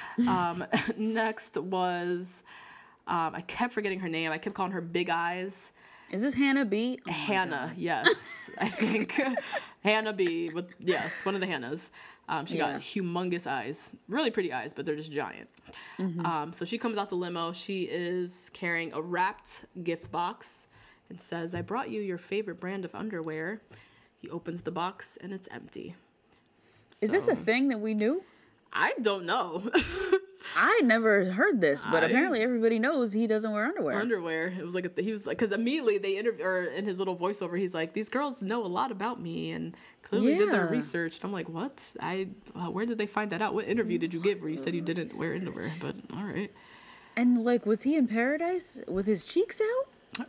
Next was, I kept forgetting her name. I kept calling her Big Eyes. Is this Hannah B? Oh Hannah, yes. I think Hannah B, one of the Hannahs. She got humongous eyes. Really pretty eyes, but they're just giant. So she comes out the limo. She is carrying a wrapped gift box and says, I brought you your favorite brand of underwear. He opens the box and it's empty. Is this a thing that we knew? I don't know. I never heard this, but apparently everybody knows he doesn't wear underwear. It was like he was like, because immediately they in his little voiceover, he's like, these girls know a lot about me and clearly did their research. And I'm like, what? Where did they find that out? What interview did you give where you said you didn't wear underwear? But all right. And like, was he in paradise with his cheeks out?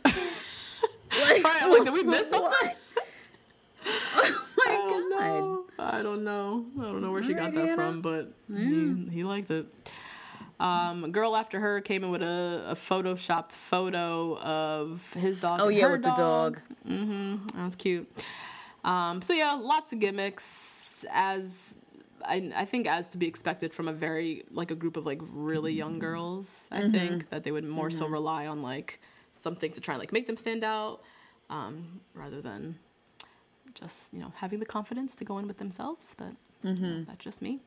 Like, did we miss something? Oh my God. I don't know where she got that from, but he liked it. A girl after her came in with a photoshopped photo of his dog. Oh, yeah, with the dog. That was cute. So yeah, lots of gimmicks, as I think as to be expected from a group of like really young girls. I think that they would more so rely on like something to try and like make them stand out, rather than just, having the confidence to go in with themselves, but that's just me.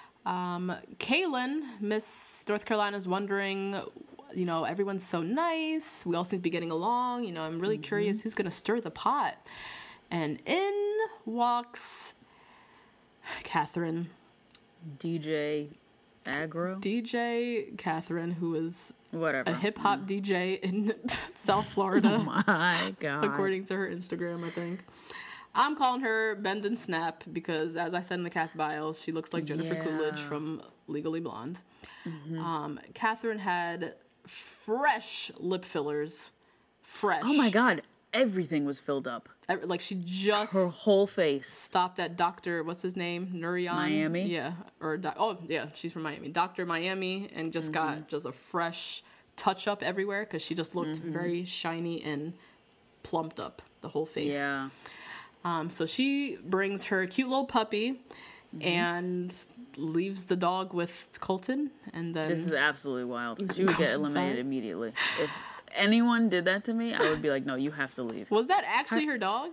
Kaylin, Miss North Carolina, is wondering, everyone's so nice. We all seem to be getting along. I'm really curious who's going to stir the pot. And in walks Catherine. DJ Agro? DJ Catherine, who is whatever a hip-hop DJ in South Florida. Oh my God. According to her Instagram, I think. I'm calling her Bend and Snap because, as I said in the cast bio, she looks like Jennifer Coolidge from Legally Blonde. Catherine had fresh lip fillers. Fresh. Oh my God. Everything was filled up. Like she just... Her whole face. Stopped at Dr. What's his name? Nurian? Miami? Yeah. She's from Miami. Dr. Miami, and just got just a fresh touch-up everywhere because she just looked very shiny and plumped up, the whole face. Yeah. So she brings her cute little puppy and leaves the dog with Colton, and then... This is absolutely wild. She would get eliminated immediately. If anyone did that to me, I would be like, no, you have to leave. Was that actually her dog?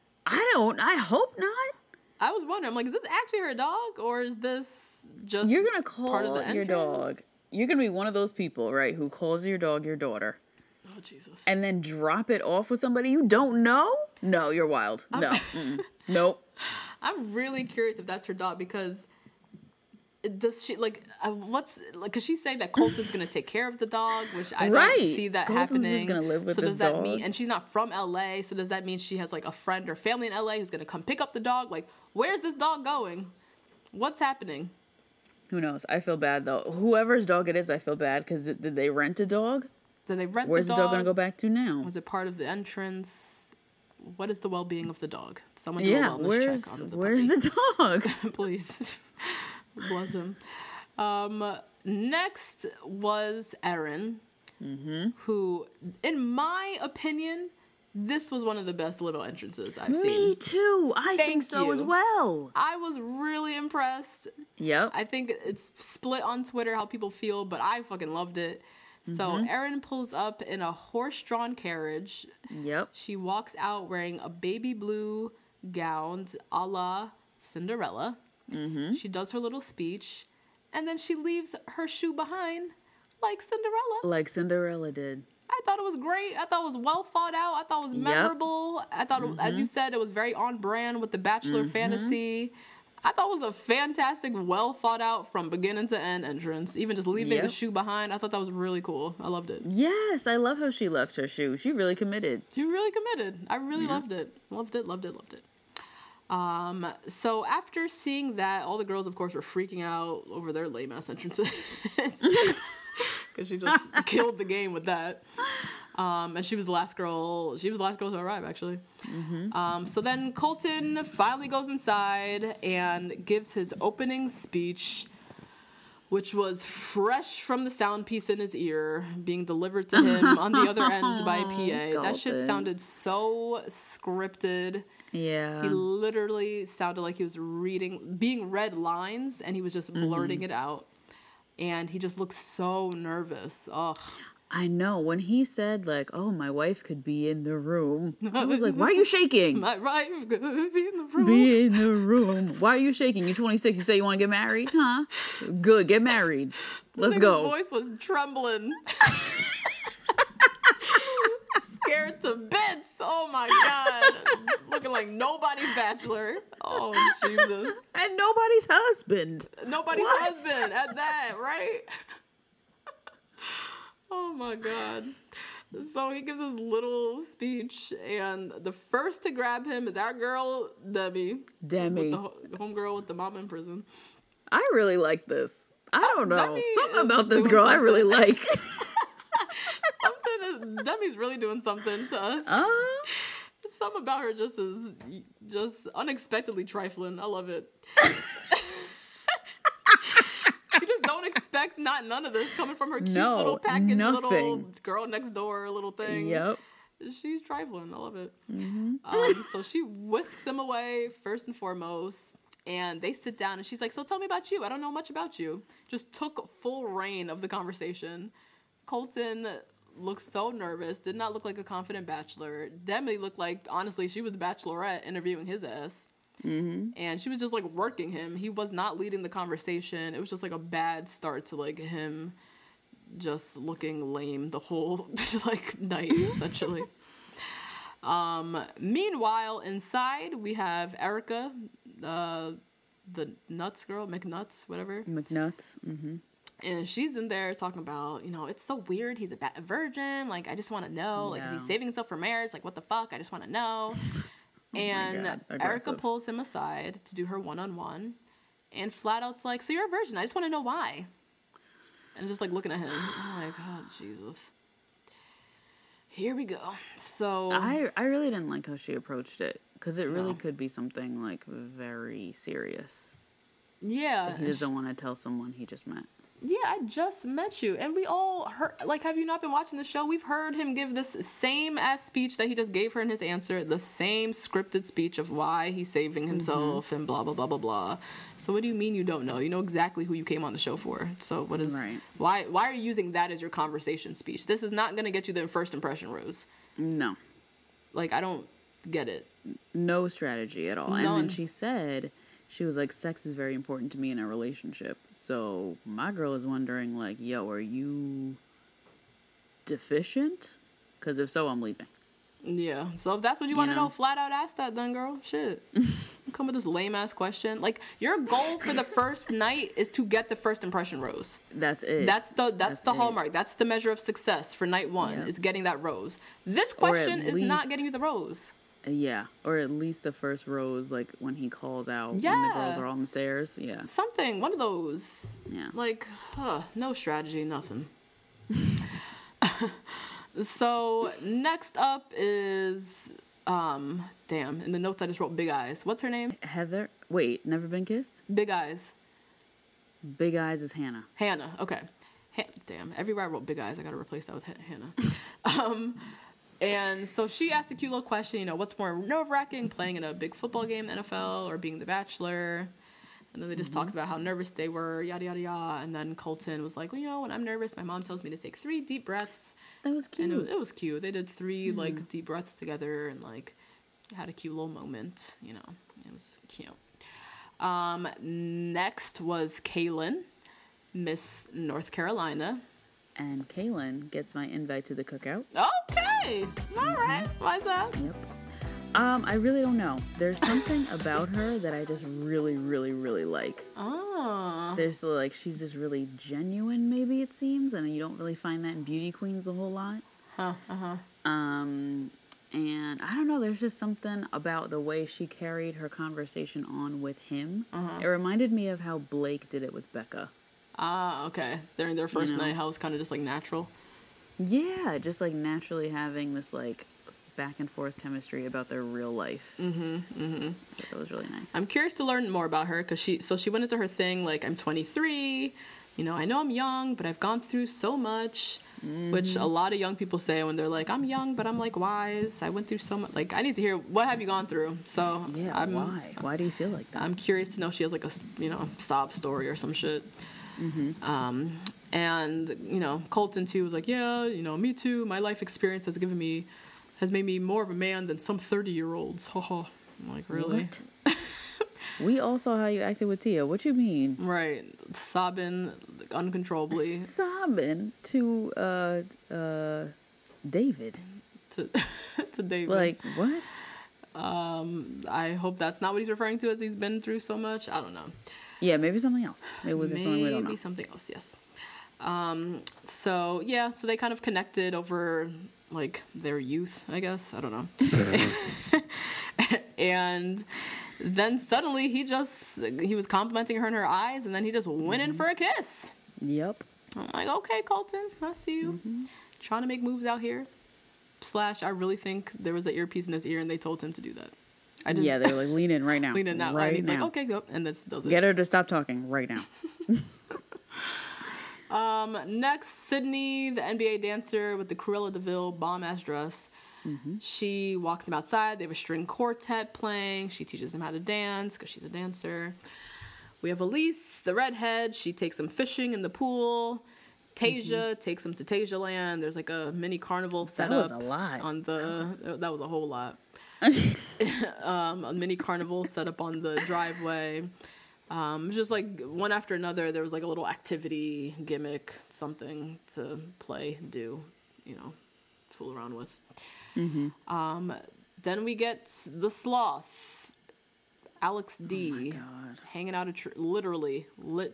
I hope not. I was wondering, I'm like, is this actually her dog, or is this just You're going to call part of the your entrance? dog. You're going to be one of those people, right, who calls your dog your daughter. Oh, Jesus. And then drop it off with somebody you don't know? No, you're wild. No. Nope. I'm really curious if that's her dog, because does she, because she's saying that Colton's going to take care of the dog, which I don't see that Colton's happening. Just gonna live with so this does that dog. mean, and she's not from LA, so does that mean she has like a friend or family in LA who's going to come pick up the dog? Like, where's this dog going? What's happening? Who knows? I feel bad, though. Whoever's dog it is, I feel bad, because did they rent a dog? Did they rent Where's the dog? the dog going to go back to now? Was it part of the entrance? What is the well-being of the dog? Someone do a wellness check on the where's puppy. the dog? Please. Bless him. Next was Erin, who, in my opinion, this was one of the best little entrances I've seen. Me too. I think so as well. I was really impressed. Yep. I think it's split on Twitter how people feel, but I fucking loved it. So Erin pulls up in a horse-drawn carriage. Yep. She walks out wearing a baby blue gown a la Cinderella. She does her little speech, and then she leaves her shoe behind like Cinderella. Like Cinderella did. I thought it was great. I thought it was well thought out. I thought it was memorable. I thought, as you said, it was very on brand with the Bachelor fantasy. I thought it was a fantastic, well thought out from beginning to end entrance. Even just leaving the shoe behind, I thought that was really cool. I loved it. Yes, I love how she left her shoe. She really committed. She really committed. I really loved it. Loved it, loved it, loved it. So after seeing that, all the girls, of course, were freaking out over their lame-ass entrances. Because she just killed the game with that. And she was the last girl. She was the last girl to arrive, actually. So then Colton finally goes inside and gives his opening speech, which was fresh from the sound piece in his ear, being delivered to him on the other end by a PA. That shit sounded so scripted. Yeah. He literally sounded like he was being read lines, and he was just blurting it out. And he just looked so nervous. Ugh. I know. When he said, like, oh, my wife could be in the room, I was like, why are you shaking? My wife could be in the room. Be in the room. Why are you shaking? You're 26. You say you want to get married? Huh? Good. Get married. Let's go. His voice was trembling. Scared to bits. Oh, my God. Looking like nobody's bachelor. Oh, Jesus. And nobody's husband. Nobody's husband at that, right? Oh my God. So he gives his little speech, and the first to grab him is our girl, Demi. Demi. The homegirl with the mom in prison. I really like this. I don't know. Demi something about this girl I really like. Demi's really doing something to us. Something about her just is just unexpectedly trifling. I love it. You just don't expect none of this coming from her cute little package, little girl next door little thing. Yep. She's trifling. I love it. So she whisks him away first and foremost, and they sit down, and she's like, so tell me about you. I don't know much about you. Just took full reign of the conversation. Colton looked so nervous, did not look like a confident bachelor. Demi looked like, honestly, she was the bachelorette interviewing his ass. And she was just like working him. He was not leading the conversation. It was just like a bad start to like him just looking lame the whole like night, essentially. Meanwhile, inside we have Erica, the nuts girl, McNuts, whatever. McNuts. And she's in there talking about, it's so weird. He's a virgin. Like, I just want to know. Like, is he saving himself for marriage? Like, what the fuck? I just want to know. And Erica pulls him aside to do her one-on-one. And flat out's like, so you're a virgin. I just want to know why. And just, like, looking at him. I'm like, oh, Jesus. Here we go. So I really didn't like how she approached it. Because it really could be something, like, very serious. Yeah. That he doesn't want to tell someone he just met. Yeah, I just met you. And we all heard, like, have you not been watching the show? We've heard him give this same ass speech that he just gave her in his answer, the same scripted speech of why he's saving himself and blah, blah, blah, blah, blah. So what do you mean you don't know? You know exactly who you came on the show for. So what is, why are you using that as your conversation speech? This is not going to get you the first impression rose. No. Like, I don't get it. No strategy at all. None. And then she said, she was like, sex is very important to me in a relationship. So my girl is wondering, like, yo, are you deficient? Because if so, I'm leaving. Yeah. So if that's what you want to know, flat out ask that then, girl. Shit. You come with this lame ass question. Like, your goal for the first night is to get the first impression rose. That's it. That's the hallmark. That's the measure of success for night one, is getting that rose. This question is not getting you the rose. Yeah, or at least the first rose, like when he calls out when the girls are on the stairs. Yeah, something, one of those. Yeah, like no strategy, nothing. So next up is damn. In the notes I just wrote Big Eyes. What's her name? Heather. Wait, Never Been Kissed? Big Eyes. Big Eyes is Hannah. Hannah. Okay. Damn. Everywhere I wrote Big Eyes, I gotta replace that with Hannah. And so she asked a cute little question, what's more nerve-wracking, playing in a big football game in the NFL or being the Bachelor? And then they just talked about how nervous they were, yada, yada, yada. And then Colton was like, well, when I'm nervous, my mom tells me to take 3 deep breaths. That was cute. And it was cute. They did 3, like, deep breaths together and, like, had a cute little moment. It was cute. Next was Kaylin, Miss North Carolina. And Kaylin gets my invite to the cookout. Okay. All right. Why's that? Yep. I really don't know. There's something about her that I just really, really, really like. Oh. There's like, she's just really genuine, maybe it seems. And you don't really find that in beauty queens a whole lot. And I don't know, there's just something about the way she carried her conversation on with him. It reminded me of how Blake did it with Becca. Ah, okay. During their first night, how it was kind of just like natural. Yeah, just like naturally having this like back and forth chemistry about their real life. That was really nice. I'm curious to learn more about her because she went into her thing like, I'm 23, you know I'm young, but I've gone through so much, which a lot of young people say when they're like, I'm young, but I'm like wise. I went through so much. Like, I need to hear, what have you gone through? So Yeah, why? Why do you feel like that? I'm curious to know if she has like a, sob story or some shit. And, Colton too was like, yeah, me too. My life experience has made me more of a man than some 30-year-olds. I'm like, really? What? We all saw how you acted with Tia. What you mean? Right. Sobbing uncontrollably. Sobbing to David. To David. Like, what? I hope that's not what he's referring to as he's been through so much. I don't know. Yeah, maybe something else. Maybe something we don't know. Maybe something else, yes. So they kind of connected over, like, their youth, I guess. I don't know. And then suddenly he was complimenting her in her eyes, and then he just went in for a kiss. Yep. I'm like, okay, Colton, I see you. Trying to make moves out here. / I really think there was an earpiece in his ear, and they told him to do that. Yeah, they were like, lean in right now. Lean in now. Right and he's now. like, okay, go. And this does it. Get her to stop talking right now. Next, Sydney, the NBA dancer with the Cruella de Vil bomb-ass dress. She walks him outside. They have a string quartet playing. She teaches him how to dance because she's a dancer. We have Elise, the redhead. She takes him fishing in the pool. Tasia takes him to Tasia Land. There's like a mini carnival set up. That was a lot. That was a whole lot. A mini carnival set up on the driveway. Just like one after another, there was like a little activity, gimmick, something to play, do, fool around with. Then we get the sloth, Alex D. Oh my God. Hanging out a tree, literally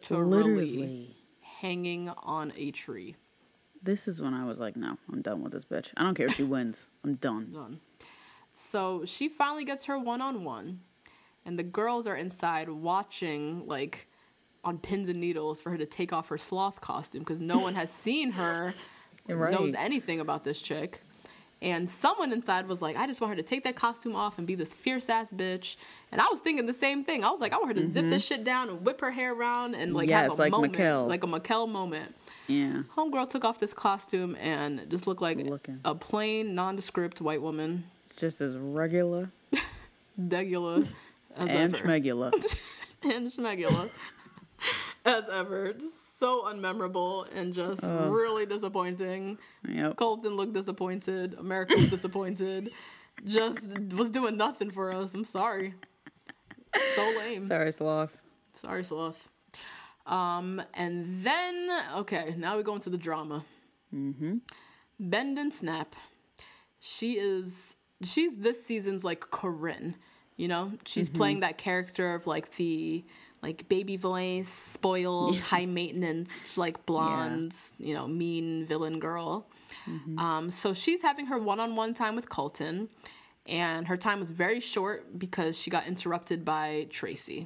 hanging on a tree. This is when I was like, no, I'm done with this bitch. I don't care if she wins. I'm done. So she finally gets her one-on-one, and the girls are inside watching, like, on pins and needles for her to take off her sloth costume because no one has seen her, knows anything about this chick. And someone inside was like, I just want her to take that costume off and be this fierce-ass bitch. And I was thinking the same thing. I was like, I want her to zip this shit down and whip her hair around and, like, have a moment. Mikkel. Like a Mikkel moment. Yeah. Homegirl took off this costume and just looked like a plain, nondescript white woman. Just as regular. Degula. And schmegula. And schmegula. As ever. Just so unmemorable and just really disappointing. Yep. Colton looked disappointed. America was disappointed. Just was doing nothing for us. I'm sorry. So lame. Sorry, sloth. Sorry, sloth. And then, okay, now we go into the drama. Bend and Snap. She's this season's like Corinne, She's playing that character of like the like baby voice, spoiled, high maintenance, like blonde, mean villain girl. So she's having her one-on-one time with Colton, and her time was very short because she got interrupted by Tracy.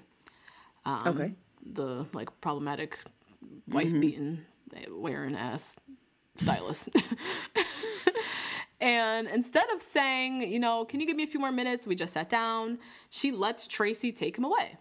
The like problematic wife-beaten, wearing ass stylist. And instead of saying, can you give me a few more minutes? We just sat down. She lets Tracy take him away.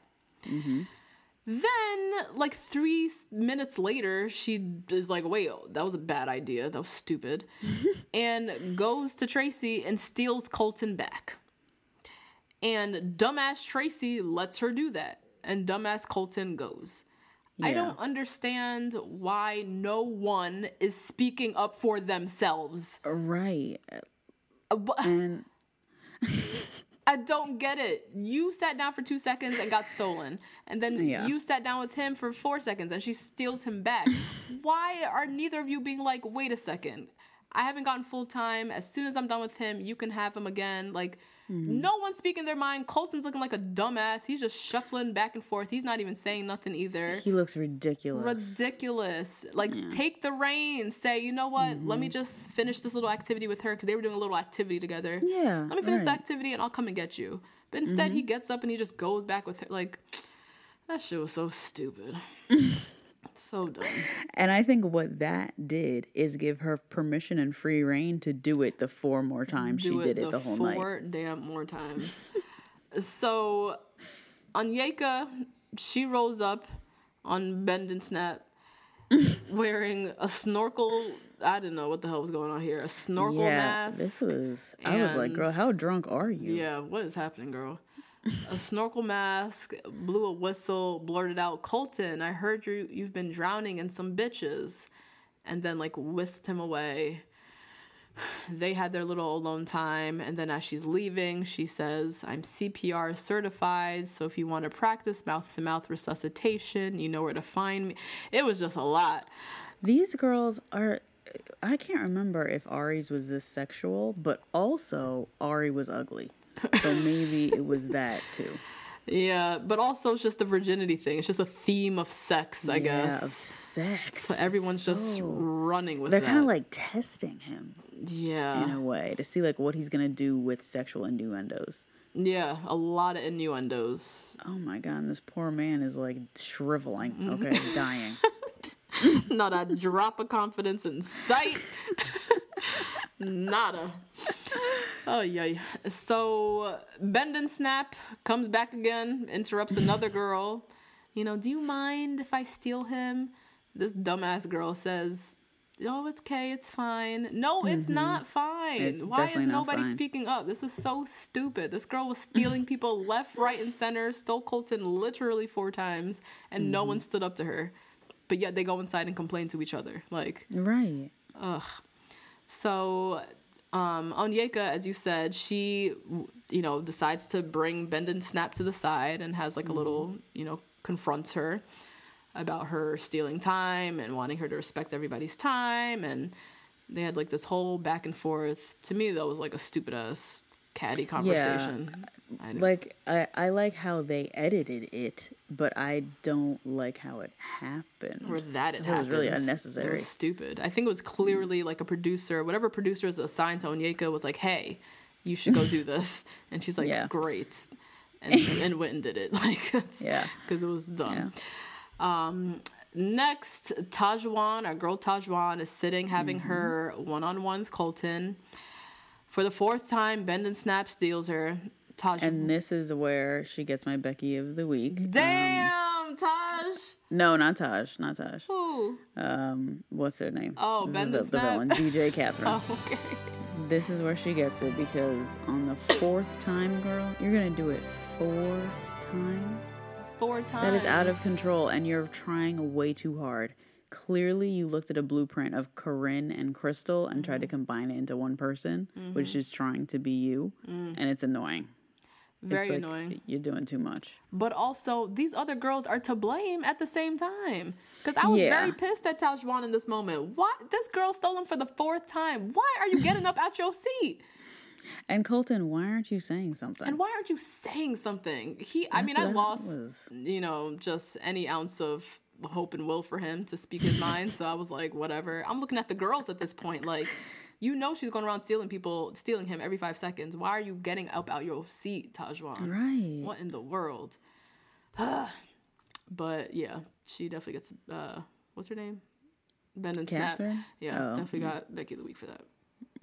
Then, like 3 minutes later, she is like, wait, that was a bad idea. That was stupid. And goes to Tracy and steals Colton back. And dumbass Tracy lets her do that. And dumbass Colton goes. Yeah. I don't understand why no one is speaking up for themselves. Right. And I don't get it. You sat down for 2 seconds and got stolen. And then you sat down with him for 4 seconds and she steals him back. Why are neither of you being like, wait a second, I haven't gotten full time. As soon as I'm done with him, you can have him again. Like, no one's speaking their mind. Colton's looking like a dumbass. He's just shuffling back and forth. He's not even saying nothing either. He looks ridiculous. Like, take the reins. Say, you know what? Let me just finish this little activity with her because they were doing a little activity together. Yeah. Let me finish the activity and I'll come and get you. But instead, he gets up and he just goes back with her. Like, that shit was so stupid. So dumb. And I think what that did is give her permission and free reign to do it the 4 more times she did it the whole night. 4 damn more times. So, Onyeka, she rolls up on Bend and Snap wearing a snorkel. I didn't know what the hell was going on here. A snorkel mask. I was like, girl, how drunk are you? Yeah, what is happening, girl? A snorkel mask, blew a whistle, blurted out, Colton, I heard you've been drowning in some bitches. And then, like, whisked him away. They had their little alone time. And then as she's leaving, she says, I'm CPR certified. So if you want to practice mouth-to-mouth resuscitation, you know where to find me. It was just a lot. These girls are... I can't remember if Ari's was this sexual, but also Ari was ugly. So maybe it was that too. Yeah, but also it's just the virginity thing. It's just a theme of sex, I guess. Of sex. So everyone's just running with They're that. kind of like testing him. Yeah. In a way, to see like what he's going to do with sexual innuendos. Yeah, a lot of innuendos. Oh my God, and this poor man is like shriveling, okay, dying. Not a drop of confidence in sight. Nada. Oh, yeah. So, Bend and Snap comes back again, interrupts another girl. You know, do you mind if I steal him? This dumbass girl says, oh, it's okay, it's fine. No, it's not fine. It's Why is definitely not nobody fine. speaking up? This was so stupid. This girl was stealing people left, right, and center, stole Colton literally 4 times, and no one stood up to her. But yet they go inside and complain to each other. Like, Right. ugh. So, Onyeka, as you said, she, you know, decides to bring Bend and Snap to the side and has like a little, you know, confronts her about her stealing time and wanting her to respect everybody's time. And they had like this whole back and forth. To me, that was like a stupid ass catty conversation. Like, I like how they edited it, but I don't like how it happened. Or that it It happened. was really unnecessary. It was stupid. I think it was clearly like a producer, whatever producer is assigned to Onyeka was like, hey, you should go do this. And she's like, Yeah. great. And went and did it. Like, that's, Yeah. because it was dumb. Yeah. Next, Tajwan, our girl Tajwan, is sitting having her one-on-one with Colton. For the 4th time, Bend and Snap steals her. Taj. And this is where she gets my Becky of the week. Damn, Taj. No, not Taj. Not Taj. Who? What's her name? Oh, Bend and the Snap. villain, DJ Catherine. Oh, okay. This is where she gets it because on the 4th time, girl, you're gonna do it 4 times. 4 times. That is out of control, and you're trying way too hard. Clearly, you looked at a blueprint of Corinne and Crystal and tried to combine it into one person, which is trying to be you, and it's annoying. Very It's like, annoying. You're doing too much. But also, these other girls are to blame at the same time. Because I was very pissed at Tajwan in this moment. Why? This girl stole him for the 4th time. Why are you getting up out your seat? And Colton, why aren't you saying something? And why aren't you saying something? I lost, you know, just any ounce of hope and will for him to speak his mind. So I was like, whatever. I'm looking at the girls at this point. Like, you know she's going around stealing him every 5 seconds. Why are you getting up out your seat, Tajwan? Right. What in the world? But yeah, she definitely gets, what's her name? Bend and Snap. Catherine? Yeah, Oh. definitely got Becky of the Week for that.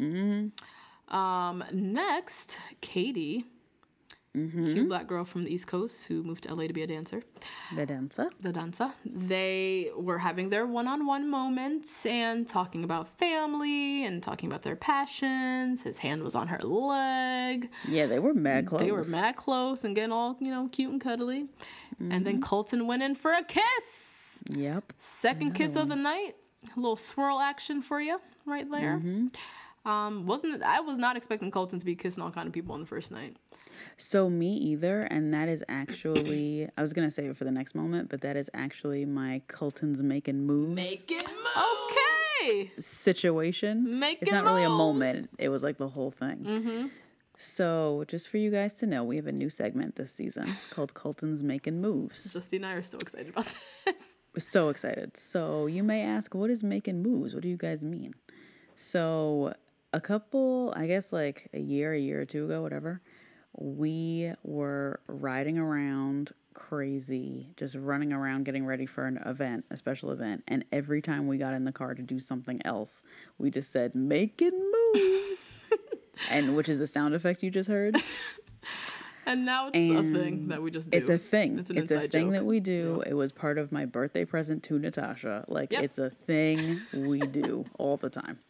Next, Katie. Cute black girl from the East Coast who moved to LA to be a dancer. The dancer. They were having their one-on-one moments and talking about family and talking about their passions. His hand was on her leg. Yeah, they were mad close. They were mad close and getting all, you know, cute and cuddly. And then Colton went in for a kiss. Yep. Second kiss of the night. A little swirl action for you right there. I was not expecting Colton to be kissing all kind of people on the first night. So me either, and that is actually, I was going to save it for the next moment, but that is actually my Colton's making moves Okay. situation. Making It's not really a moves. moment. It was like the whole thing. So just for you guys to know, we have a new segment this season called Colton's Making Moves. Justine and I are so excited about this. We're so excited. So you may ask, what is making moves? What do you guys mean? So a couple, I guess like a year or two ago, whatever, we were riding around crazy, just running around getting ready for an event, a special event. And every time we got in the car to do something else, we just said, making moves. And which is the sound effect you just heard. And now it's a thing that we just do. It's a thing. It's a thing joke. that we do. Yeah. It was part of my birthday present to Natasha. Like, it's a thing we do all the time.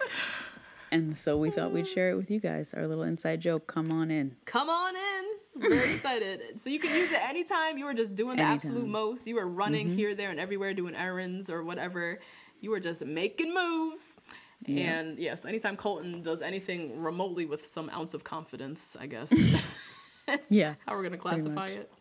And so we thought we'd share it with you guys. Our little inside joke. Come on in. Come on in. Very excited. So you can use it anytime you were just doing the absolute most. You were running here, there, and everywhere, doing errands or whatever. You were just making moves. Yeah. And so anytime Colton does anything remotely with some ounce of confidence, I guess. Yeah. How we're going to classify it.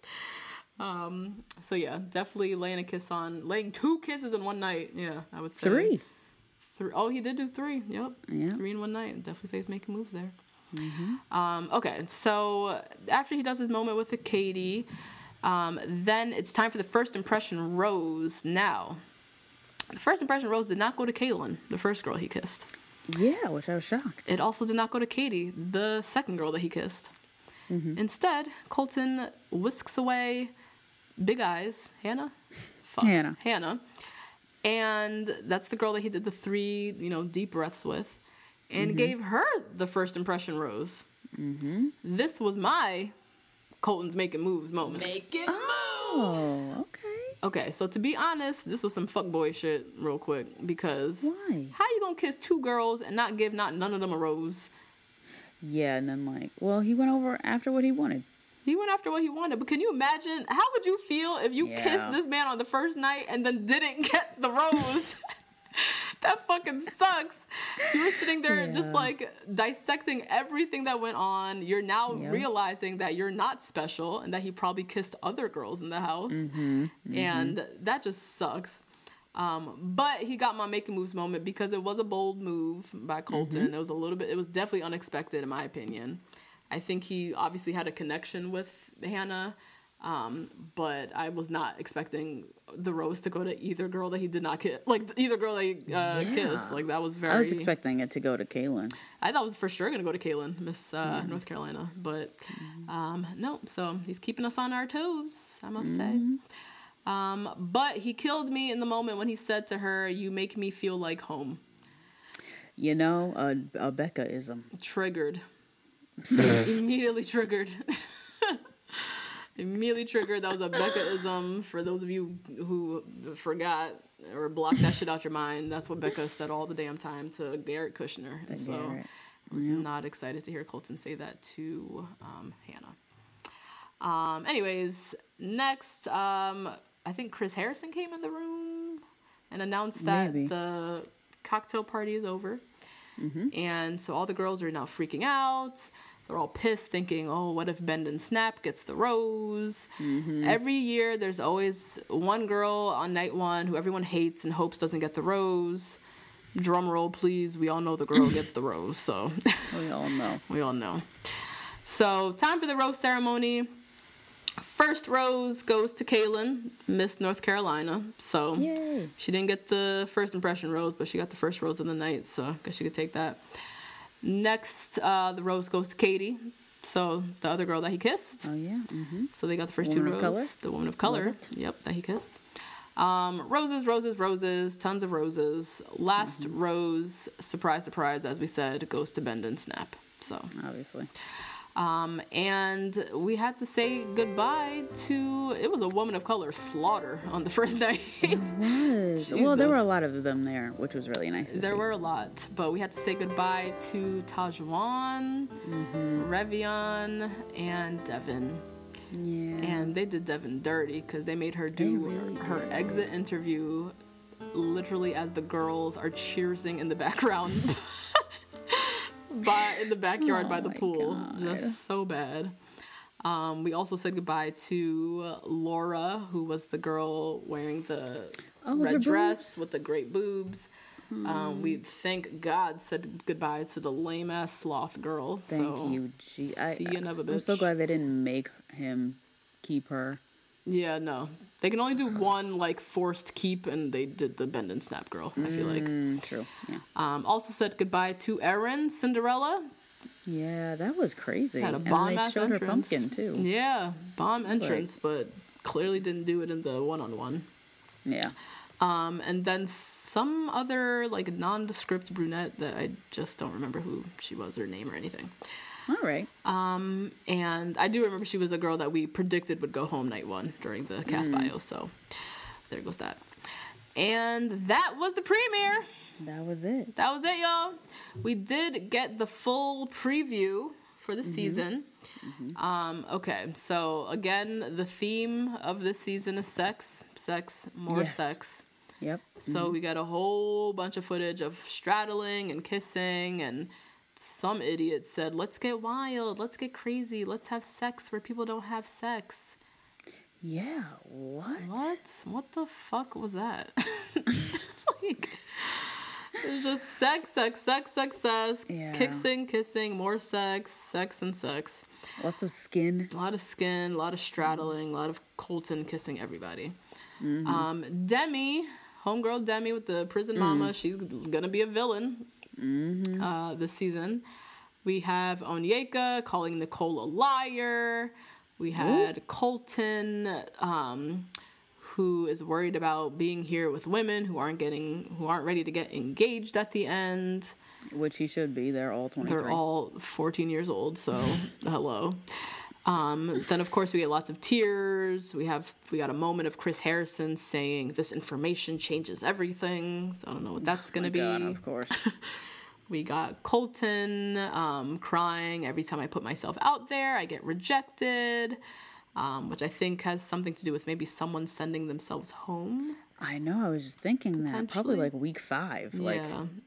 So definitely laying 2 kisses in one night. Yeah, I would say. 3. Oh, he did do 3. Yep. Yeah. 3 in one night. Definitely say he's making moves there. Okay, so after he does his moment with the Katie, then it's time for the first impression rose. Now, the first impression rose did not go to Kaylin, the first girl he kissed. Yeah, which I was shocked. It also did not go to Katie, the second girl that he kissed. Instead, Colton whisks away Big Eyes, Hannah? Hannah. And that's the girl that he did the 3, deep breaths with. And gave her the first impression rose. This was my Colton's making moves moment. Making moves! Oh, okay. Okay, so to be honest, this was some fuckboy shit real quick. Because why? How you gonna kiss 2 girls and not give none of them a rose? Yeah, and then he went over after what he wanted. He went after what he wanted, but can you imagine, how would you feel if you kissed this man on the first night and then didn't get the rose? That fucking sucks. You were sitting there just dissecting everything that went on. You're now realizing that you're not special and that he probably kissed other girls in the house. And that just sucks. But he got my making moves moment because it was a bold move by Colton. It was definitely unexpected in my opinion. I think he obviously had a connection with Hannah, but I was not expecting the rose to go to either girl that he did not kiss. Either girl that he kissed. That was very... I was expecting it to go to Kaylin. I thought it was for sure going to go to Kaylin, Miss North Carolina. But no, so he's keeping us on our toes, I must say. But he killed me in the moment when he said to her, "You make me feel like home." A Becca-ism. Triggered. Immediately triggered. That was a Becca-ism. For those of you who forgot or blocked that shit out your mind, that's what Becca said all the damn time to Garrett Kushner. And so I was not excited to hear Colton say that to Hannah. Anyways, next, I think Chris Harrison came in the room and announced that the cocktail party is over. And so all the girls are now freaking out. They're all pissed, thinking, oh, what if Bend & Snap gets the rose? Every year, there's always one girl on night 1 who everyone hates and hopes doesn't get the rose. Drum roll, please. We all know the girl gets the rose, so... We all know. So, time for the rose ceremony. First rose goes to Kaylin, Miss North Carolina. So, she didn't get the first impression rose, but she got the first rose of the night, so I guess she could take that. Next, the rose goes to Katie, so the other girl that he kissed. So they got the first 2 roses. The woman of color, that he kissed. Roses, tons of roses. Last rose, surprise, surprise, as we said, goes to Bend & Snap. So obviously. And we had to say goodbye to, it was a woman of color, Slaughter, on the first night. It was. Jesus. Well, there were a lot of them there, which was really nice to see. There were a lot, but we had to say goodbye to Tajwan, Revion, and Devin. Yeah. And they did Devin dirty because they made her do her exit interview literally as the girls are cheersing in the background. In the backyard by the pool. God. Just so bad. We also said goodbye to Laura, who was the girl wearing the red dress with the great boobs. We, thank God, said goodbye to the lame-ass sloth girl. Thank you. See you never, bitch. I'm so glad they didn't make him keep her. Yeah, no. They can only do one, forced keep, and they did the Bend & Snap girl, I feel like. True, yeah. Also said goodbye to Erin, Cinderella. Yeah, that was crazy. Had a bomb-ass entrance. Showed her pumpkin, too. Yeah, bomb entrance, but clearly didn't do it in the one-on-one. Yeah. And then some other like nondescript brunette that I just don't remember who she was or name or anything. All right. And I do remember she was a girl that we predicted would go home night one during the cast bio. So there goes that. And that was the premiere. That was it. That was it, y'all. We did get the full preview for the season. Okay, so again, the theme of this season is sex, more Yes. sex. Yep. So we got a whole bunch of footage of straddling and kissing, and some idiot said, let's get wild, let's get crazy, let's have sex where people don't have sex. Yeah, what? What the fuck was that? Like, it was just sex, Yeah. kissing, more sex, and sex. Lots of skin. A lot of skin, a lot of straddling, a lot of Colton kissing everybody. Demi, homegirl Demi with the prison mama, she's gonna be a villain this season. We have Onyeka calling Nicole a liar. We had Colton, who is worried about being here with women who aren't ready to get engaged at the end. Which he should be. They're all 23. They're all 14 years old, so hello. Then of course we get lots of tears. We got a moment of Chris Harrison saying this information changes everything. So I don't know what that's gonna be. God, of course. We got Colton crying every time I put myself out there. I get rejected, which I think has something to do with maybe someone sending themselves home. I know. I was just thinking that probably like week 5, like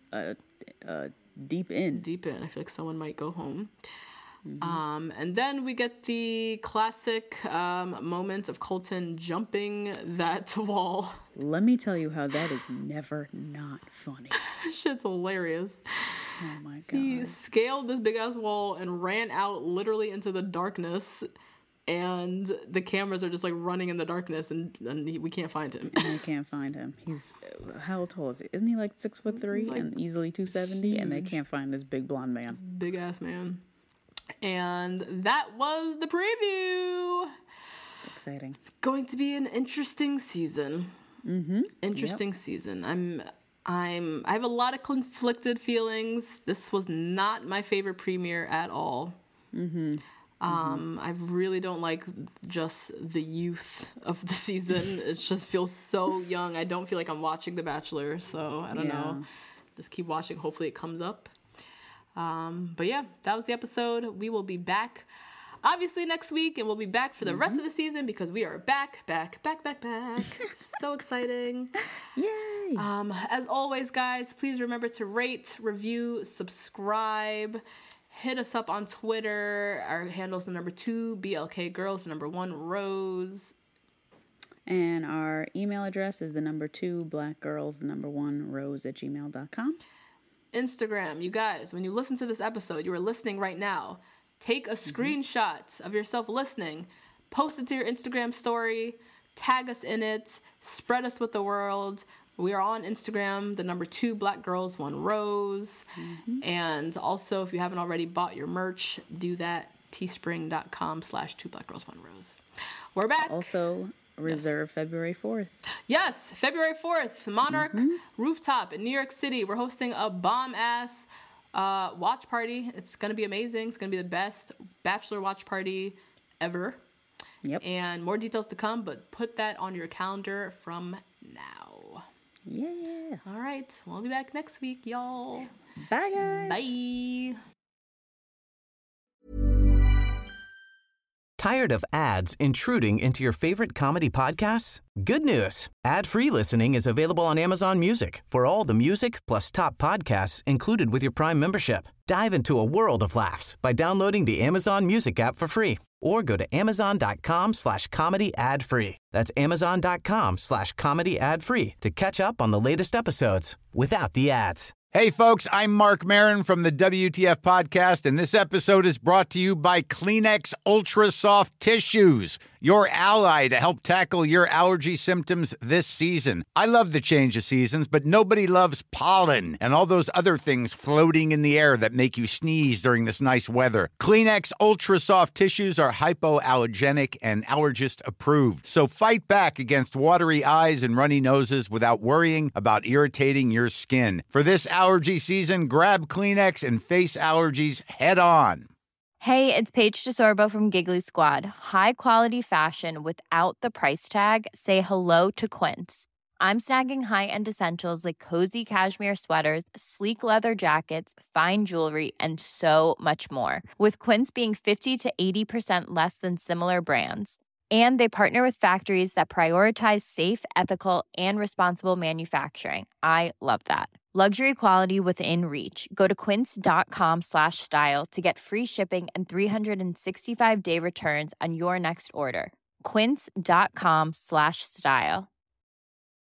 deep in. Deep in, I feel like someone might go home. And then we get the classic moment of Colton jumping that wall. Let me tell you how that is never not funny. Shit's hilarious. Oh my God. He scaled this big ass wall and ran out literally into the darkness, and the cameras are just like running in the darkness, and we can't find him. I can't find him. He's how tall is he? Isn't he like 6'3" like and easily 270? And they can't find this big blonde man. Big ass man. And that was the preview. Exciting. It's going to be an interesting season. Interesting season. I have a lot of conflicted feelings. This was not my favorite premiere at all. I really don't like just the youth of the season. It just feels so young. I don't feel like I'm watching The Bachelor, so I don't know. Just keep watching. Hopefully it comes up. But yeah, that was the episode. We will be back obviously next week, and we'll be back for the rest of the season because we are back. So exciting. Yay. As always, guys, please remember to rate, review, subscribe. Hit us up on Twitter. Our handle's the number 2 BLK Girls, the number 1 Rose. And our email address is the number 2 blackgirls, the number 1 rose@gmail.com. Instagram, you guys, when you listen to this episode, you are listening right now. Take a screenshot of yourself listening, post it to your Instagram story, tag us in it, spread us with the world. We are on Instagram, the number 2 Black Girls, 1 Rose. And also, if you haven't already bought your merch, do that. teespring.com/2 Black Girls, 1 Rose. We're back. Also, reserve February 4th. Yes, February 4th, Monarch Rooftop in New York City. We're hosting a bomb-ass watch party. It's going to be amazing. It's going to be the best Bachelor watch party ever. Yep. And more details to come, but put that on your calendar from now. Yeah. All right. We'll be back next week, y'all. Bye, guys. Bye. Tired of ads intruding into your favorite comedy podcasts? Good news. Ad-free listening is available on Amazon Music for all the music plus top podcasts included with your Prime membership. Dive into a world of laughs by downloading the Amazon Music app for free or go to amazon.com/comedy ad-free. That's amazon.com/comedy ad-free to catch up on the latest episodes without the ads. Hey, folks, I'm Mark Maron from the WTF Podcast, and this episode is brought to you by Kleenex Ultra Soft Tissues, your ally to help tackle your allergy symptoms this season. I love the change of seasons, but nobody loves pollen and all those other things floating in the air that make you sneeze during this nice weather. Kleenex Ultra Soft Tissues are hypoallergenic and allergist approved, so fight back against watery eyes and runny noses without worrying about irritating your skin. For this allergy season, grab Kleenex and face allergies head on. Hey, it's Paige DeSorbo from Giggly Squad. High quality fashion without the price tag. Say hello to Quince. I'm snagging high-end essentials like cozy cashmere sweaters, sleek leather jackets, fine jewelry, and so much more. With Quince being 50 to 80% less than similar brands. And they partner with factories that prioritize safe, ethical, and responsible manufacturing. I love that. Luxury quality within reach. Go to quince.com/style to get free shipping and 365-day returns on your next order. Quince.com/style.